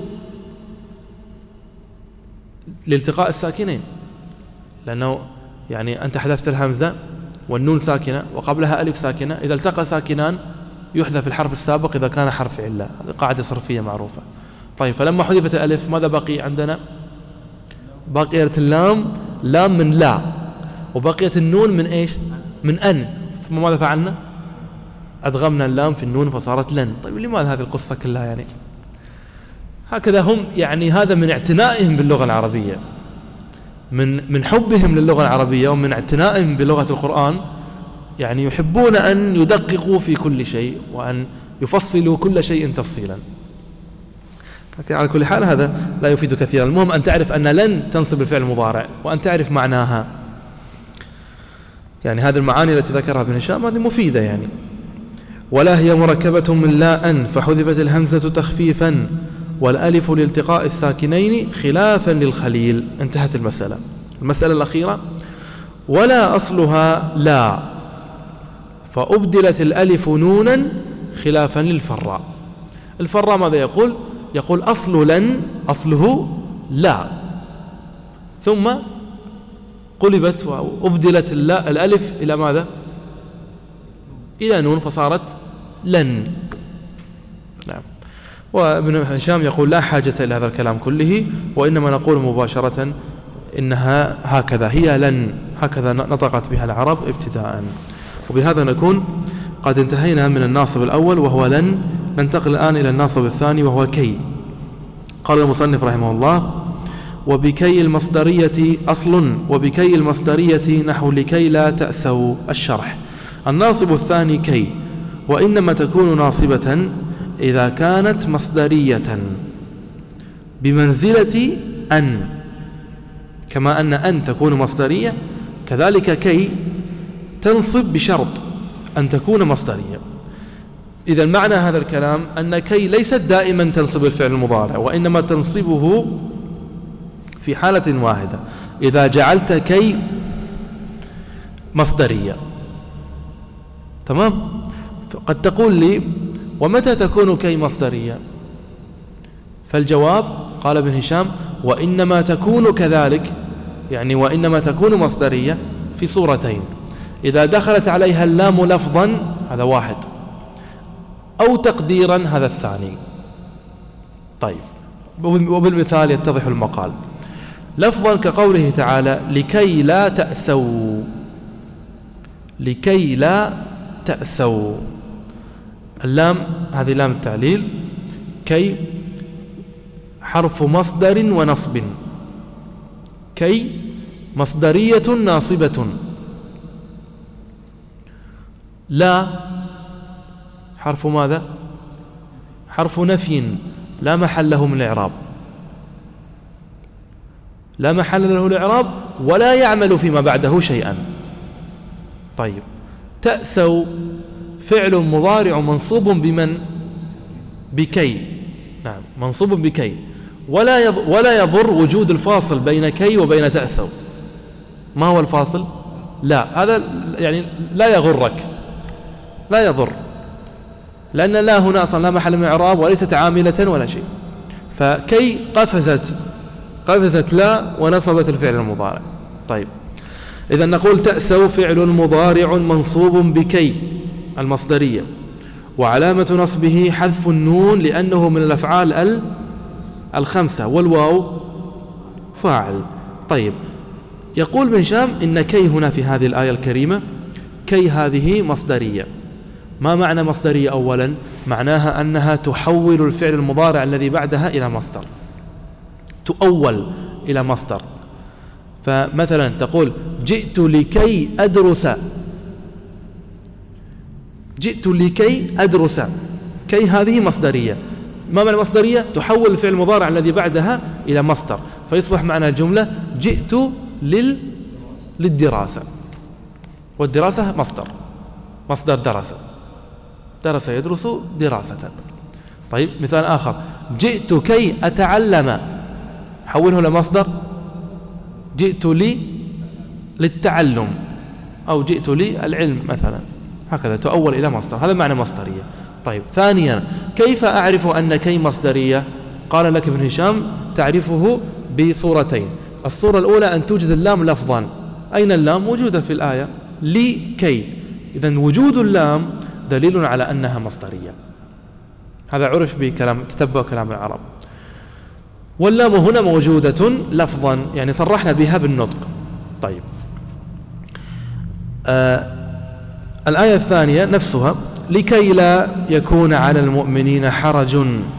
لالتقاء الساكنين، لأنه يعني أنت حذفت الهمزة والنون ساكنة وقبلها ألف ساكنة، إذا التقى ساكنان يحذف الحرف السابق إذا كان حرف علة، هذه قاعدة صرفية معروفة. طيب، فلما حذفت الألف ماذا بقي عندنا؟ بقيت اللام، لام من لا، وبقيت النون من إيش؟ من أن. ثم ماذا فعلنا؟ أدغمنا اللام في النون فصارت لن. طيب، لماذا هذه القصة كلها؟ يعني هكذا هم، يعني هذا من اعتنائهم باللغة العربية، من من حبهم للغة العربية ومن اعتنائهم بلغة القرآن، يعني يحبون أن يدققوا في كل شيء وأن يفصلوا كل شيء تفصيلا. لكن على كل حال هذا لا يفيد كثيرا. المهم أن تعرف أن لن تنصب الفعل المضارع، وأن تعرف معناها. يعني هذه المعاني التي ذكرها ابن هشام هذه مفيدة يعني. ولا هي مركبة من لا أن، فحذفت الهمزة تخفيفا والألف لالتقاء الساكنين خلافا للخليل. انتهت المسألة. المسألة الأخيرة: ولا أصلها لا، فأبدلت الألف نونا خلافا للفراء. الفراء ماذا يقول؟ يقول: أصل لن أصله لا، ثم قلبت وأبدلت الألف إلى ماذا؟ إلى نون فصارت لن. نعم. وابن هشام يقول: لا حاجة إلى هذا الكلام كله، وإنما نقول مباشرة إنها هكذا، هي لن، هكذا نطقت بها العرب ابتداء. وبهذا نكون قد انتهينا من الناصب الأول وهو لن. ننتقل الآن إلى الناصب الثاني وهو كي. قال المصنف رحمه الله: وبكي المصدرية أصل، وبكي المصدرية نحو لكي لا تأسوا. الشرح: الناصب الثاني كي، وإنما تكون ناصبة إذا كانت مصدرية بمنزلة أن، كما أن أن تكون مصدرية كذلك كي تنصب بشرط أن تكون مصدرية. إذا معنى هذا الكلام أن كي ليست دائما تنصب الفعل المضارع، وإنما تنصبه في حالة واحدة، إذا جعلت كي مصدرية. تمام؟ قد تقول لي: ومتى تكون كي مصدرية؟ فالجواب قال ابن هشام: وإنما تكون كذلك، يعني وإنما تكون مصدرية في صورتين. إذا دخلت عليها اللام لفظا هذا واحد، أو تقديرا هذا الثاني. طيب، وبالمثال يتضح المقال. لفظا كقوله تعالى لكي لا تأسوا، لكي لا تأسوا، اللام هذه لام التعليل، كي حرف مصدر ونصب، كي مصدرية ناصبة، لا حرف ماذا؟ حرف نفي لا محل له من الإعراب، لا محل له الإعراب ولا يعمل فيما بعده شيئا. طيب، تأسوا فعل مضارع منصوب بمن؟ بكي، نعم منصوب بكي، ولا ولا يضر وجود الفاصل بين كي وبين تأسوا. ما هو الفاصل؟ لا، هذا يعني لا يغرك، لا يضر، لأن لا هنا أصلا لا محل من إعراب وليست عاملة ولا شيء. فكي قفزت قفزت لا ونصبت الفعل المضارع. طيب، إذا نقول تأسوا فعل مضارع منصوب بكي المصدرية، وعلامة نصبه حذف النون لأنه من الأفعال الخمسة، والواو فاعل. طيب، يقول ابن هشام إن كي هنا في هذه الآية الكريمة كي هذه مصدرية. ما معنى مصدرية؟ أولا معناها أنها تحول الفعل المضارع الذي بعدها إلى مصدر، تؤول إلى مصدر. فمثلا تقول جئت لكي أدرس، جئت لكي أدرس، كي هذه مصدرية. ما معنى مصدرية؟ تحول الفعل المضارع الذي بعدها إلى مصدر، فيصبح معنى الجملة جئت لل... للدراسة، والدراسة مصدر، مصدر درس، درس يدرس دراسة. طيب، مثال آخر جئت كي أتعلم، حوله لمصدر، جئت لي للتعلم، أو جئت لي العلم مثلا، هكذا تؤول إلى مصدر، هذا معنى مصدرية. طيب، ثانيا كيف أعرف أن كي مصدرية؟ قال لك ابن هشام تعرفه بصورتين. الصورة الأولى أن توجد اللام لفظا. أين اللام؟ موجودة في الآية لكي، إذن وجود اللام دليل على أنها مصدرية، هذا عرف بكلام تتبع كلام العرب. واللام هنا موجودة لفظا، يعني صرحنا بها بالنطق. طيب، آه الآية الثانية نفسها لكي لا يكون على المؤمنين حرج،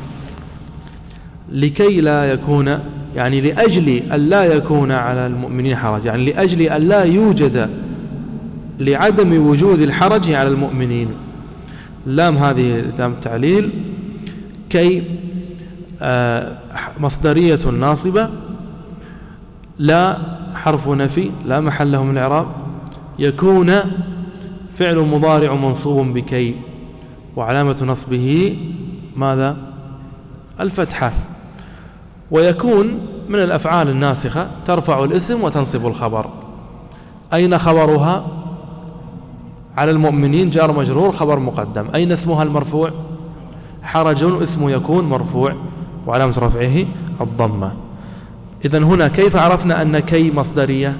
لكي لا يكون يعني لأجل أن لا يكون على المؤمنين حرج، يعني لأجل أن لا يوجد، لعدم وجود الحرج على المؤمنين. لام هذه لام التعليل، كي آه مصدرية ناصبة، لا حرف نفي لا محل له من الإعراب، يكون فعل مضارع منصوب بكي، وعلامة نصبه ماذا؟ الفتحة. ويكون من الأفعال الناسخة ترفع الاسم وتنصب الخبر. أين خبرها؟ على المؤمنين جار مجرور خبر مقدم. أين اسمها المرفوع؟ حرج اسم يكون مرفوع وعلامة رفعه الضمة. إذن هنا كيف عرفنا أن كي مصدرية؟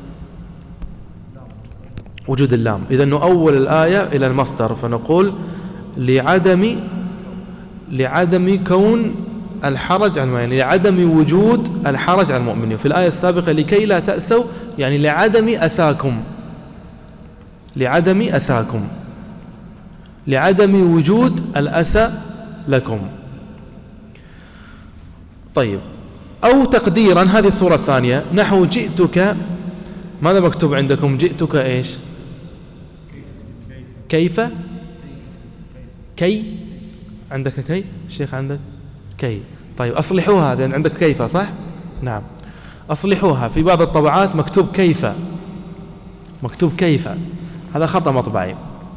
وجود اللام. إذن نؤول الآية إلى المصدر فنقول لعدم لعدم كون الحرج على المؤمنين، لعدم وجود الحرج على المؤمنين. في الآية السابقة لكي لا تأسوا يعني لعدم أساكم، لعدم أساكم، لعدم وجود الأسى لكم. طيب، أو تقديرا هذه الصورة الثانية نحو جئتك، ماذا مكتوب عندكم؟ جئتك إيش؟ كيف؟ كي عندك كي؟ الشيخ عندك كي. طيب، أصلحوها، لأن عندك كيف صح؟ نعم، أصلحوها. في بعض الطبعات مكتوب كيف، مكتوب كيف، هذا خطأ مطبعي،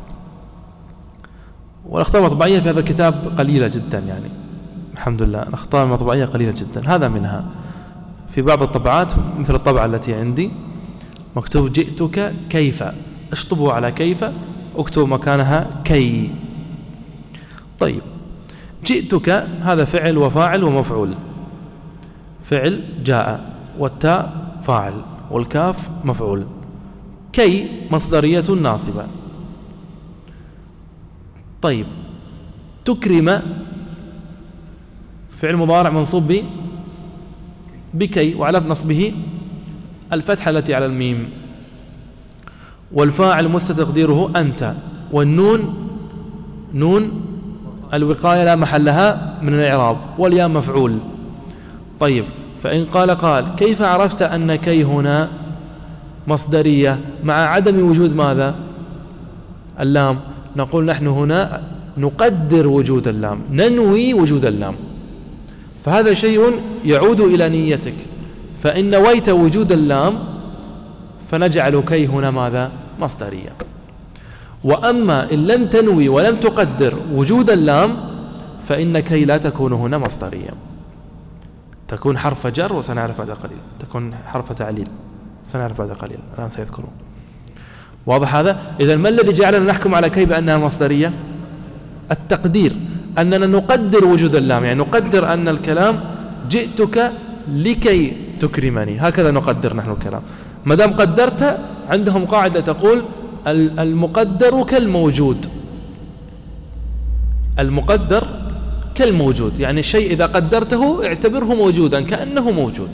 والأخطاء المطبعية في هذا الكتاب قليلة جدا، يعني الحمد لله الأخطاء المطبعية قليلة جدا. هذا منها في بعض الطبعات مثل الطبعة التي عندي مكتوب جئتك كيف، اشطبوا على كيف، اكتبوا مكانها كي. طيب، جئتك هذا فعل وفاعل ومفعول، فعل جاء، والتاء فاعل، والكاف مفعول، كي مصدرية ناصبة. طيب تكرم فعل مضارع منصوب بكي وعلامة نصبه الفتحة التي على الميم، والفاعل مستتقديره أنت، والنون نون الوقاية لا محلها من الإعراب، والياء مفعول. طيب فإن قال قال كيف عرفت أن كي هنا مصدرية مع عدم وجود ماذا؟ اللام. نقول نحن هنا نقدر وجود اللام، ننوي وجود اللام، فهذا شيء يعود إلى نيتك، فإن نويت وجود اللام فنجعل كي هنا ماذا؟ مصدرية. وأما إن لم تنوي ولم تقدر وجود اللام فإن كي لا تكون هنا مصدرية، تكون حرف جر، وسنعرف هذا قليل، تكون حرف تعليل، سنعرف هذا قليل الآن سيذكرون. واضح هذا؟ إذن ما الذي جعلنا نحكم على كي بأنها مصدرية؟ التقدير، أننا نقدر وجود اللام، يعني نقدر أن الكلام جئتك لكي تكرمني، هكذا نقدر نحن الكلام. ما دام قدرت، عندهم قاعدة تقول المقدر كالموجود، المقدر كالموجود، يعني الشيء إذا قدرته اعتبره موجودا كأنه موجود.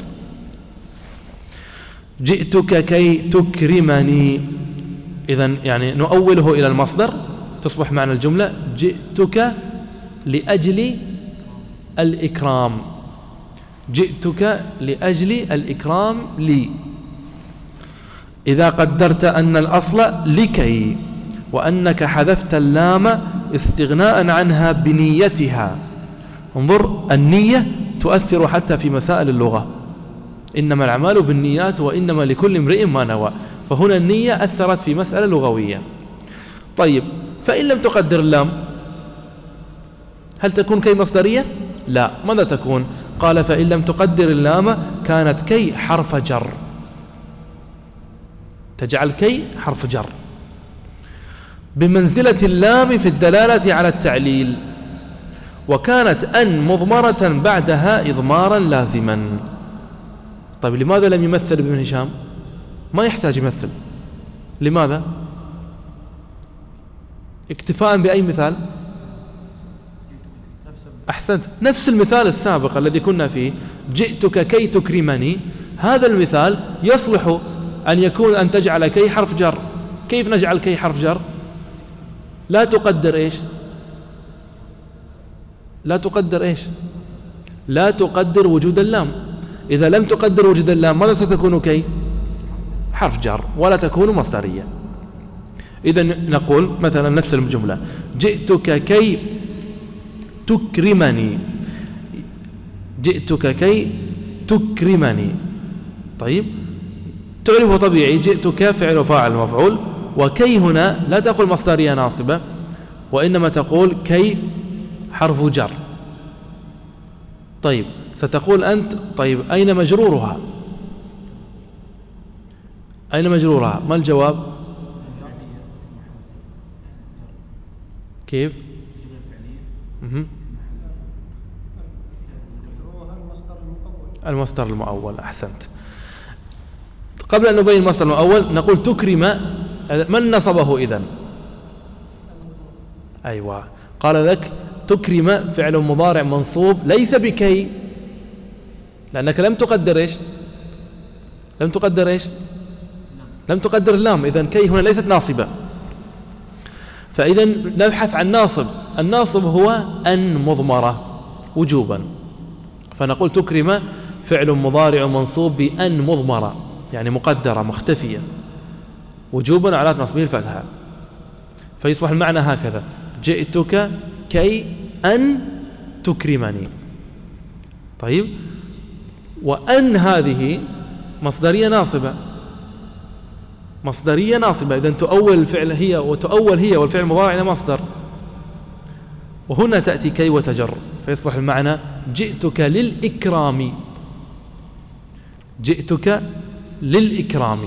جئتك كي تكرمني، إذن يعني نؤوله إلى المصدر تصبح معنى الجملة جئتك لأجل الإكرام، جئتك لأجل الإكرام لي. إذا قدرت أن الأصل لكي، وأنك حذفت اللام استغناء عنها بنيتها. انظر، النية تؤثر حتى في مسائل اللغة، إنما الأعمال بالنيات وإنما لكل امرئ ما نوى، فهنا النية أثرت في مسألة لغوية. طيب فإن لم تقدر اللام هل تكون كي مصدرية؟ لا. ماذا تكون؟ قال فإن لم تقدر اللام كانت كي حرف جر، تجعل كي حرف جر بمنزلة اللام في الدلالة على التعليل، وكانت أن مضمرة بعدها إضمارا لازما. طيب لماذا لم يمثل ابن هشام؟ ما يحتاج يمثل. لماذا؟ اكتفاء بأي مثال؟ أحسنت، نفس المثال السابق الذي كنا فيه، جئتك كي تكرمني. هذا المثال يصلح أن يكون أن تجعل كي حرف جر. كيف نجعل كي حرف جر؟ لا تقدر إيش؟ لا تقدر إيش؟ لا تقدر وجود اللام. إذا لم تقدر وجود اللام ماذا ستكون كي؟ حرف جر، ولا تكون مصدرية. إذن نقول مثلا نفس الجملة جئتك كي تكرمني، جئتك كي تكرمني. طيب تعرفه طبيعي، جئتك فعل وفاعل مفعول، وكي هنا لا تقول مصدرية ناصبة، وإنما تقول كي حرف جر. طيب ستقول أنت طيب أين مجرورها؟ أين مجرورها؟ ما الجواب؟ كيف؟ المصدر المؤول. أحسنت. قبل أن نبين المصدر المؤول نقول تكرم، من نصبه إذن؟ أيوة، قال لك تكرم فعل مضارع منصوب ليس بكي، لأنك لم تقدر إيش؟ لم تقدر إيش؟ لم تقدر اللام، إذن كي هنا ليست ناصبة. فإذن نبحث عن ناصب، الناصب هو أن مضمرة وجوبا، فنقول تكرم فعل مضارع منصوب بأن مضمرة، يعني مقدرة مختفية وجوبا على نصبه الفتحة، فيصبح المعنى هكذا: جئتك كي أن تكرمني. طيب، وأن هذه مصدرية ناصبة، مصدرية ناصبة، إذن تؤول الفعل هي وتؤول هي والفعل المضارع إلى مصدر، وهنا تأتي كي وتجر، فيصبح المعنى جئتك للإكرام، جئتك للإكرام.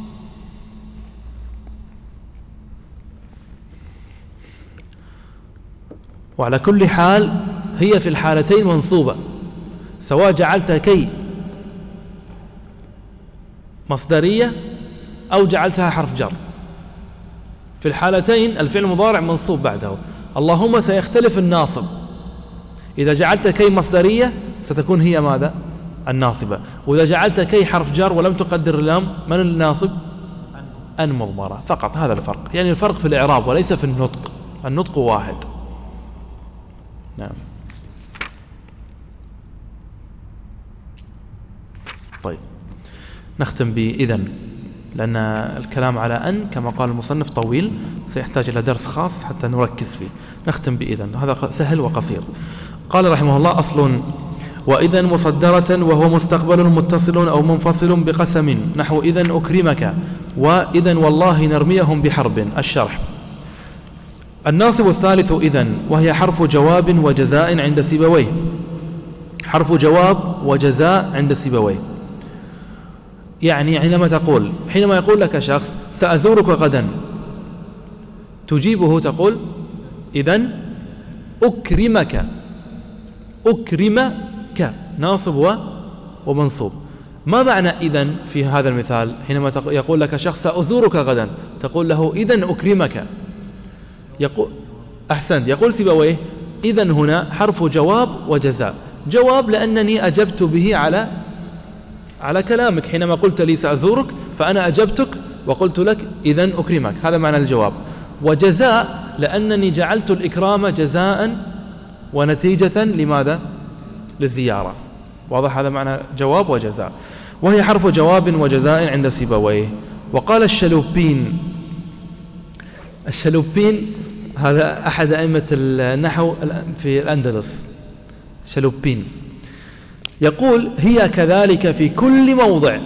وعلى كل حال هي في الحالتين منصوبة، سواء جعلت كي مصدرية أو جعلتها حرف جر. في الحالتين الفعل المضارع منصوب بعده، اللهم سيختلف الناصب. إذا جعلت كي مصدرية ستكون هي ماذا؟ الناصبة. وإذا جعلت كي حرف جر ولم تقدر اللام، من الناصب؟ أن مضمرة فقط. هذا الفرق، يعني الفرق في الإعراب وليس في النطق، النطق واحد. نعم. طيب نختم بإذن، لأن الكلام على أن كما قال المصنف طويل سيحتاج إلى درس خاص حتى نركز فيه. نختم بإذن، هذا سهل وقصير. قال رحمه الله: أصل: وإذن مصدرة وهو مستقبل متصل أو منفصل بقسم، نحو إذن أكرمك وإذن والله نرميهم بحرب. الشرح: الناصب الثالث إذن، وهي حرف جواب وجزاء عند سيبويه. حرف جواب وجزاء عند سيبويه، يعني حينما تقول حينما يقول لك شخص سأزورك غدا، تجيبه تقول إذن أكرمك. أكرمك ناصب ومنصوب. ما معنى إذن في هذا المثال؟ حينما يقول لك شخص سأزورك غدا تقول له إذن أكرمك. يقول أحسنت، يقول سيبويه إذن هنا حرف جواب وجزاء. جواب لأنني أجبت به على على كلامك، حينما قلت لي سأزورك فأنا أجبتك وقلت لك إذن أكرمك، هذا معنى الجواب. وجزاء لأنني جعلت الإكرام جزاء ونتيجة لماذا؟ للزيارة. واضح؟ هذا معنى جواب وجزاء، وهي حرف جواب وجزاء عند سيبويه. وقال الشلوبين، الشلوبين هذا أحد أئمة النحو في الأندلس، شلوبين، يقول هي كذلك في كل موضع.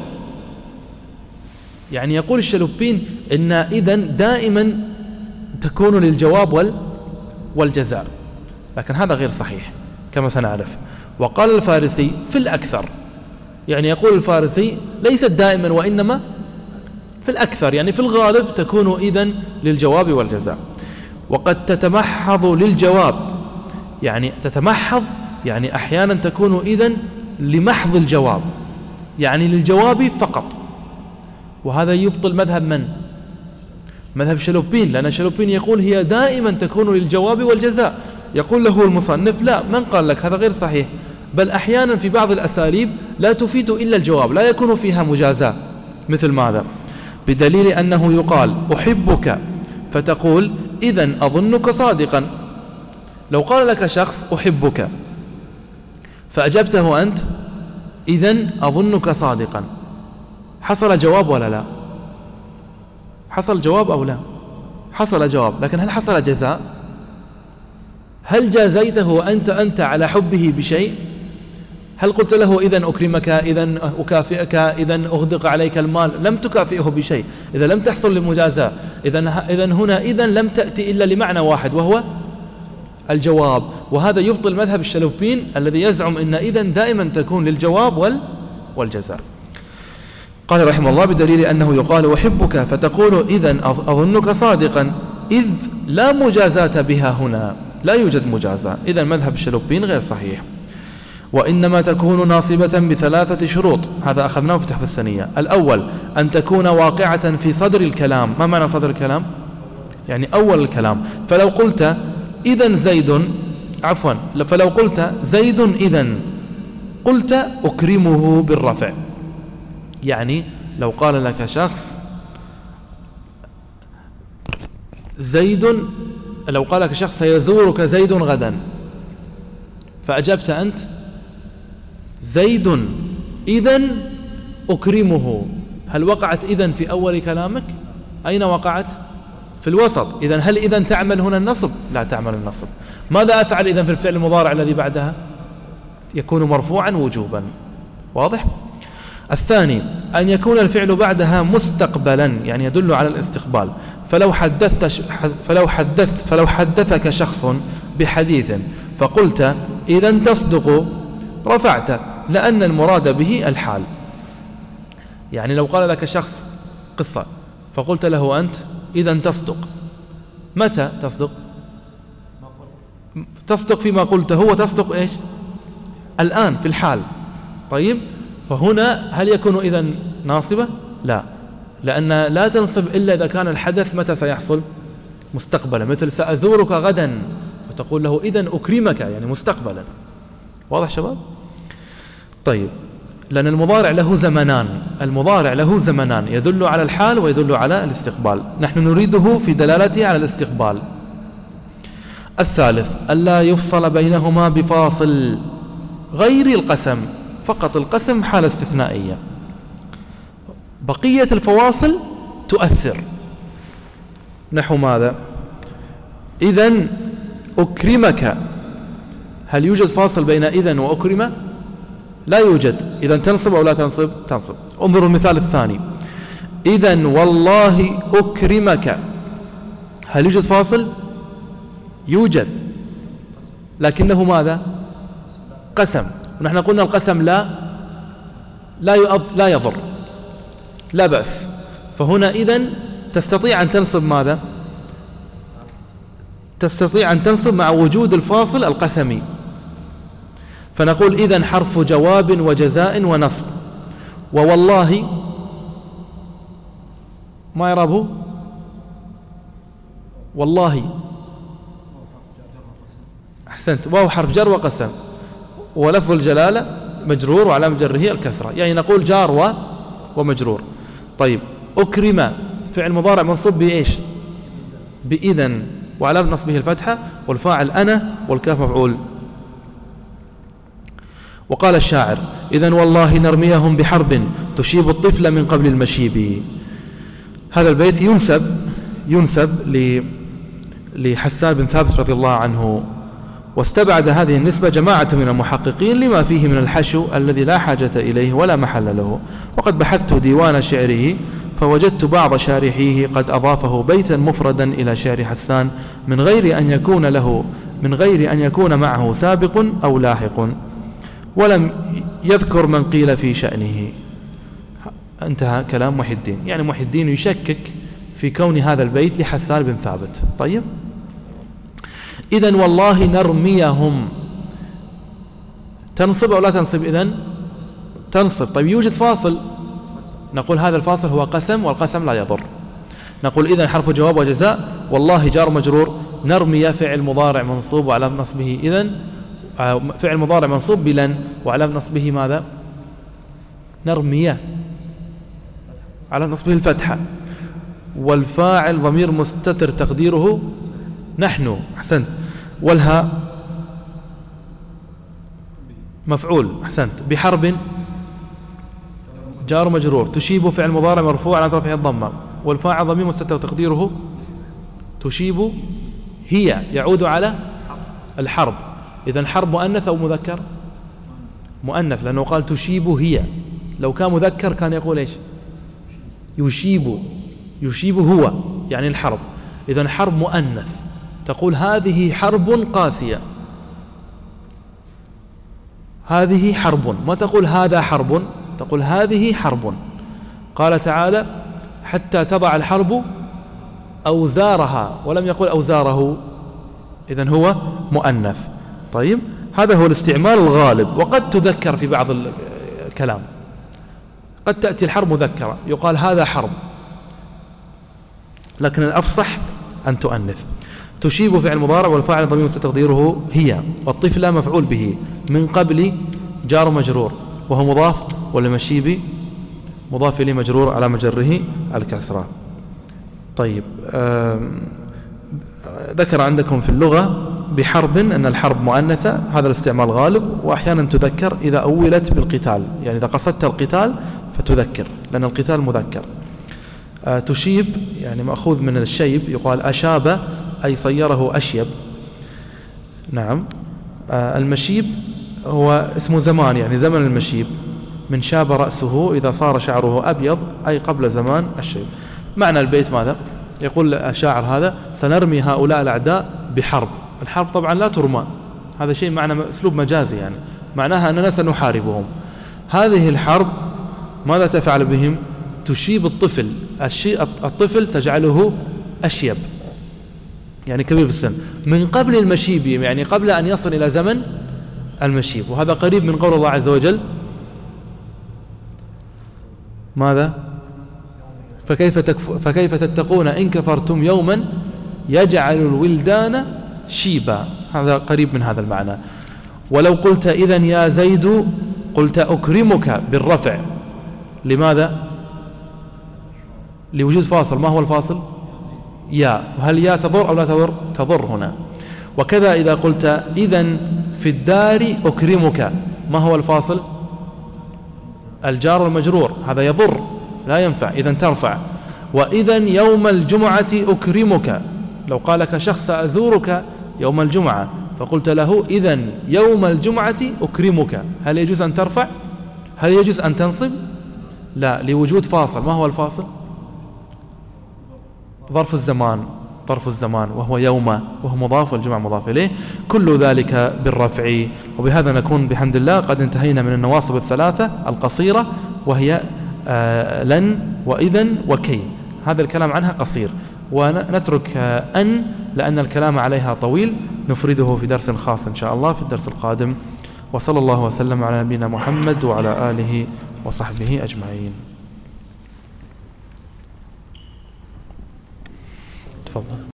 يعني يقول الشلوبين إن إذن دائما تكون للجواب والجزاء، لكن هذا غير صحيح كما سنعرف. وقال الفارسي في الأكثر، يعني يقول الفارسي ليست دائما وإنما في الأكثر، يعني في الغالب تكون إذن للجواب والجزاء. وقد تتمحض للجواب، يعني تتمحض يعني أحيانا تكون إذن لمحض الجواب، يعني للجواب فقط. وهذا يبطل مذهب من؟ مذهب شلوبين، لأن شلوبين يقول هي دائما تكون للجواب والجزاء. يقول له المصنف لا، من قال لك هذا غير صحيح، بل أحيانا في بعض الأساليب لا تفيد إلا الجواب، لا يكون فيها مجازاة. مثل ماذا؟ بدليل أنه يقال أحبك فتقول إذن أظنك صادقا. لو قال لك شخص أحبك فأجبته أنت إذن أظنك صادقا، حصل جواب ولا لا؟ حصل جواب أو لا؟ حصل جواب، لكن هل حصل جزاء؟ هل جازيته أنت أنت على حبه بشيء؟ هل قلت له إذن أكرمك، إذن أكافئك، إذن أغدق عليك المال؟ لم تكافئه بشيء. إذا لم تحصل لمجازاة، إذن إذن هنا إذن لم تأتي إلا لمعنى واحد وهو الجواب. وهذا يبطل مذهب الشلوبين الذي يزعم أن إذن دائما تكون للجواب وال والجزاء. قال رحمه الله بدليل أنه يقال أحبك فتقول إذن أظنك صادقا، إذ لا مجازاة بها هنا، لا يوجد مجازاة. إذن مذهب الشلوبين غير صحيح. وإنما تكون ناصبة بثلاثة شروط، هذا أخذناه في تحف السنية. الأول أن تكون واقعة في صدر الكلام. ما معنى صدر الكلام؟ يعني أول الكلام. فلو قلت إذن زيد، عفوا فلو قلت زيد إذن قلت أكرمه بالرفع. يعني لو قال لك شخص زيد، لو قال لك شخص سيزورك زيد غدا، فأجبت أنت زيد إذن أكرمه، هل وقعت إذن في أول كلامك؟ أين وقعت؟ في الوسط. إذن هل إذن تعمل هنا النصب؟ لا تعمل النصب. ماذا أفعل إذن في الفعل المضارع الذي بعدها؟ يكون مرفوعا وجوبا. واضح؟ الثاني أن يكون الفعل بعدها مستقبلا، يعني يدل على الاستقبال. فلو حدثت فلو حدثت فلو حدثك شخص بحديث فقلت إذن تصدق رفعت، لأن المراد به الحال. يعني لو قال لك شخص قصة فقلت له أنت إذن تصدق، متى تصدق؟ تصدق فيما قلته، وتصدق إيش؟ الآن في الحال. طيب، فهنا هل يكون إذن ناصبة؟ لا، لأن لا تنصب إلا إذا كان الحدث متى سيحصل؟ مستقبلا، مثل سأزورك غدا، وتقول له إذن أكرمك، يعني مستقبلا. واضح شباب؟ طيب، لأن المضارع له زمنان، المضارع له زمنان يدل على الحال ويدل على الاستقبال، نحن نريده في دلالته على الاستقبال. الثالث ألا يفصل بينهما بفاصل غير القسم، فقط القسم حالة استثنائية، بقية الفواصل تؤثر. نحو ماذا؟ إذن أكرمك، هل يوجد فاصل بين إذن وأكرم؟ لا يوجد. إذن تنصب أو لا تنصب؟ تنصب. انظروا المثال الثاني، إذن والله أكرمك، هل يوجد فاصل؟ يوجد، لكنه ماذا؟ قسم. ونحن قلنا القسم لا لا يؤذ لا يضر، لا بأس. فهنا إذن تستطيع أن تنصب ماذا؟ تستطيع أن تنصب مع وجود الفاصل القسمي، فنقول إذن حرف جواب وجزاء ونصب. ووالله ما يرابه؟ والله، أحسنت، وهو حرف جر وقسم، ولفظ الجلالة مجرور وعلامة جره الكسرة، يعني نقول جار و ومجرور. طيب، أكرم فعل مضارع منصوب بإيش؟ بإذن، وعلامة نصبه الفتحة، والفاعل أنا، والكاف مفعول. وقال الشاعر إذن والله نرميهم بحرب تشيب الطفل من قبل المشيب. هذا البيت ينسب ينسب لحسان بن ثابت رضي الله عنه، واستبعد هذه النسبة جماعة من المحققين لما فيه من الحشو الذي لا حاجة إليه ولا محل له. وقد بحثت ديوان شعره فوجدت بعض شارحيه قد أضافه بيتا مفردا إلى شعر حسان من غير أن يكون له من غير أن يكون معه سابق أو لاحق، ولم يذكر من قيل في شأنه. انتهى كلام محي الدين. يعني محي الدين يشكك في كون هذا البيت لحسان بن ثابت. طيب، إذن والله نرميهم، تنصب أو لا تنصب؟ إذن تنصب. طيب، يوجد فاصل، نقول هذا الفاصل هو قسم، والقسم لا يضر. نقول إذن حرف جواب وجزاء، والله جار مجرور، نرمي فعل مضارع منصوب وعلامة نصبه إذن، فعل مضارع منصوب بلن وعلامة نصبه ماذا؟ نرمي، على نصبه الفتحة، والفاعل ضمير مستتر تقديره نحن. أحسنت. والها مفعول. أحسنت. بحرب جار مجرور، تشيب فعل مضارع مرفوع على رفعه الضمة، والفاعل ضمير مستتر تقديره تشيب هي، يعود على الحرب. إذن حرب مؤنث أو مذكر؟ مؤنث، لأنه قال تشيب هي. لو كان مذكر كان يقول إيش؟ يشيب، يشيب هو، يعني الحرب. إذن حرب مؤنث، تقول هذه حرب قاسية، هذه حرب، ما تقول هذا حرب، تقول هذه حرب. قال تعالى حتى تضع الحرب أوزارها، ولم يقل أوزاره، إذن هو مؤنث. طيب، هذا هو الاستعمال الغالب، وقد تذكر في بعض الكلام، قد تأتي الحرب مذكرة يقال هذا حرب، لكن الأفصح أن تؤنث. تشيب فعل مضارع، والفاعل ضمير مستتر تقديره هي، والطفل مفعول به، من قبل جار مجرور، وهو مضاف، والمشيب مضاف إليه مجرور على مجره الكسرة. طيب، ذكر عندكم في اللغة بحرب أن الحرب مؤنثة، هذا الاستعمال غالب، وأحيانا تذكر إذا أولت بالقتال، يعني إذا قصدت القتال فتذكر، لأن القتال مذكر. آه تشيب يعني مأخوذ من الشيب، يقال أشاب أي صيره أشيب. نعم. آه المشيب هو اسم زمان، يعني زمن المشيب، من شاب رأسه إذا صار شعره أبيض، أي قبل زمان الشيب. معنى البيت ماذا؟ يقول الشاعر هذا سنرمي هؤلاء الأعداء بحرب. الحرب طبعا لا ترمى، هذا شيء معنى أسلوب مجازي، يعني معناها أننا سنحاربهم. هذه الحرب ماذا تفعل بهم؟ تشيب الطفل، الطفل تجعله أشيب، يعني كبير في السن، من قبل المشيب، يعني قبل أن يصل إلى زمن المشيب. وهذا قريب من قول الله عز وجل ماذا؟ فكيف, تكف فكيف تتقون إن كفرتم يوما يجعل الولدان شيبا. هذا قريب من هذا المعنى. ولو قلت إذن يا زيد قلت أكرمك بالرفع. لماذا؟ لوجود فاصل. ما هو الفاصل؟ يا. وهل يا تضر أو لا تضر؟ تضر هنا. وكذا إذا قلت إذن في الدار أكرمك، ما هو الفاصل؟ الجار والمجرور، هذا يضر لا ينفع، إذن ترفع. وإذن يوم الجمعة أكرمك، لو قال لك شخص أزورك يوم الجمعة فقلت له إذن يوم الجمعة أكرمك، هل يجوز أن ترفع؟ هل يجوز أن تنصب؟ لا، لوجود فاصل. ما هو الفاصل؟ ظرف الزمان، ظرف الزمان وهو يوم، وهو مضاف والجمع مضاف إليه، كل ذلك بالرفع. وبهذا نكون بحمد الله قد انتهينا من النواصب الثلاثة القصيرة، وهي آه لن وإذن وكي. هذا الكلام عنها قصير، ونترك آه أن لأن الكلام عليها طويل، نفرده في درس خاص إن شاء الله في الدرس القادم. وصلى الله وسلم على نبينا محمد وعلى آله وصحبه أجمعين. تفضل.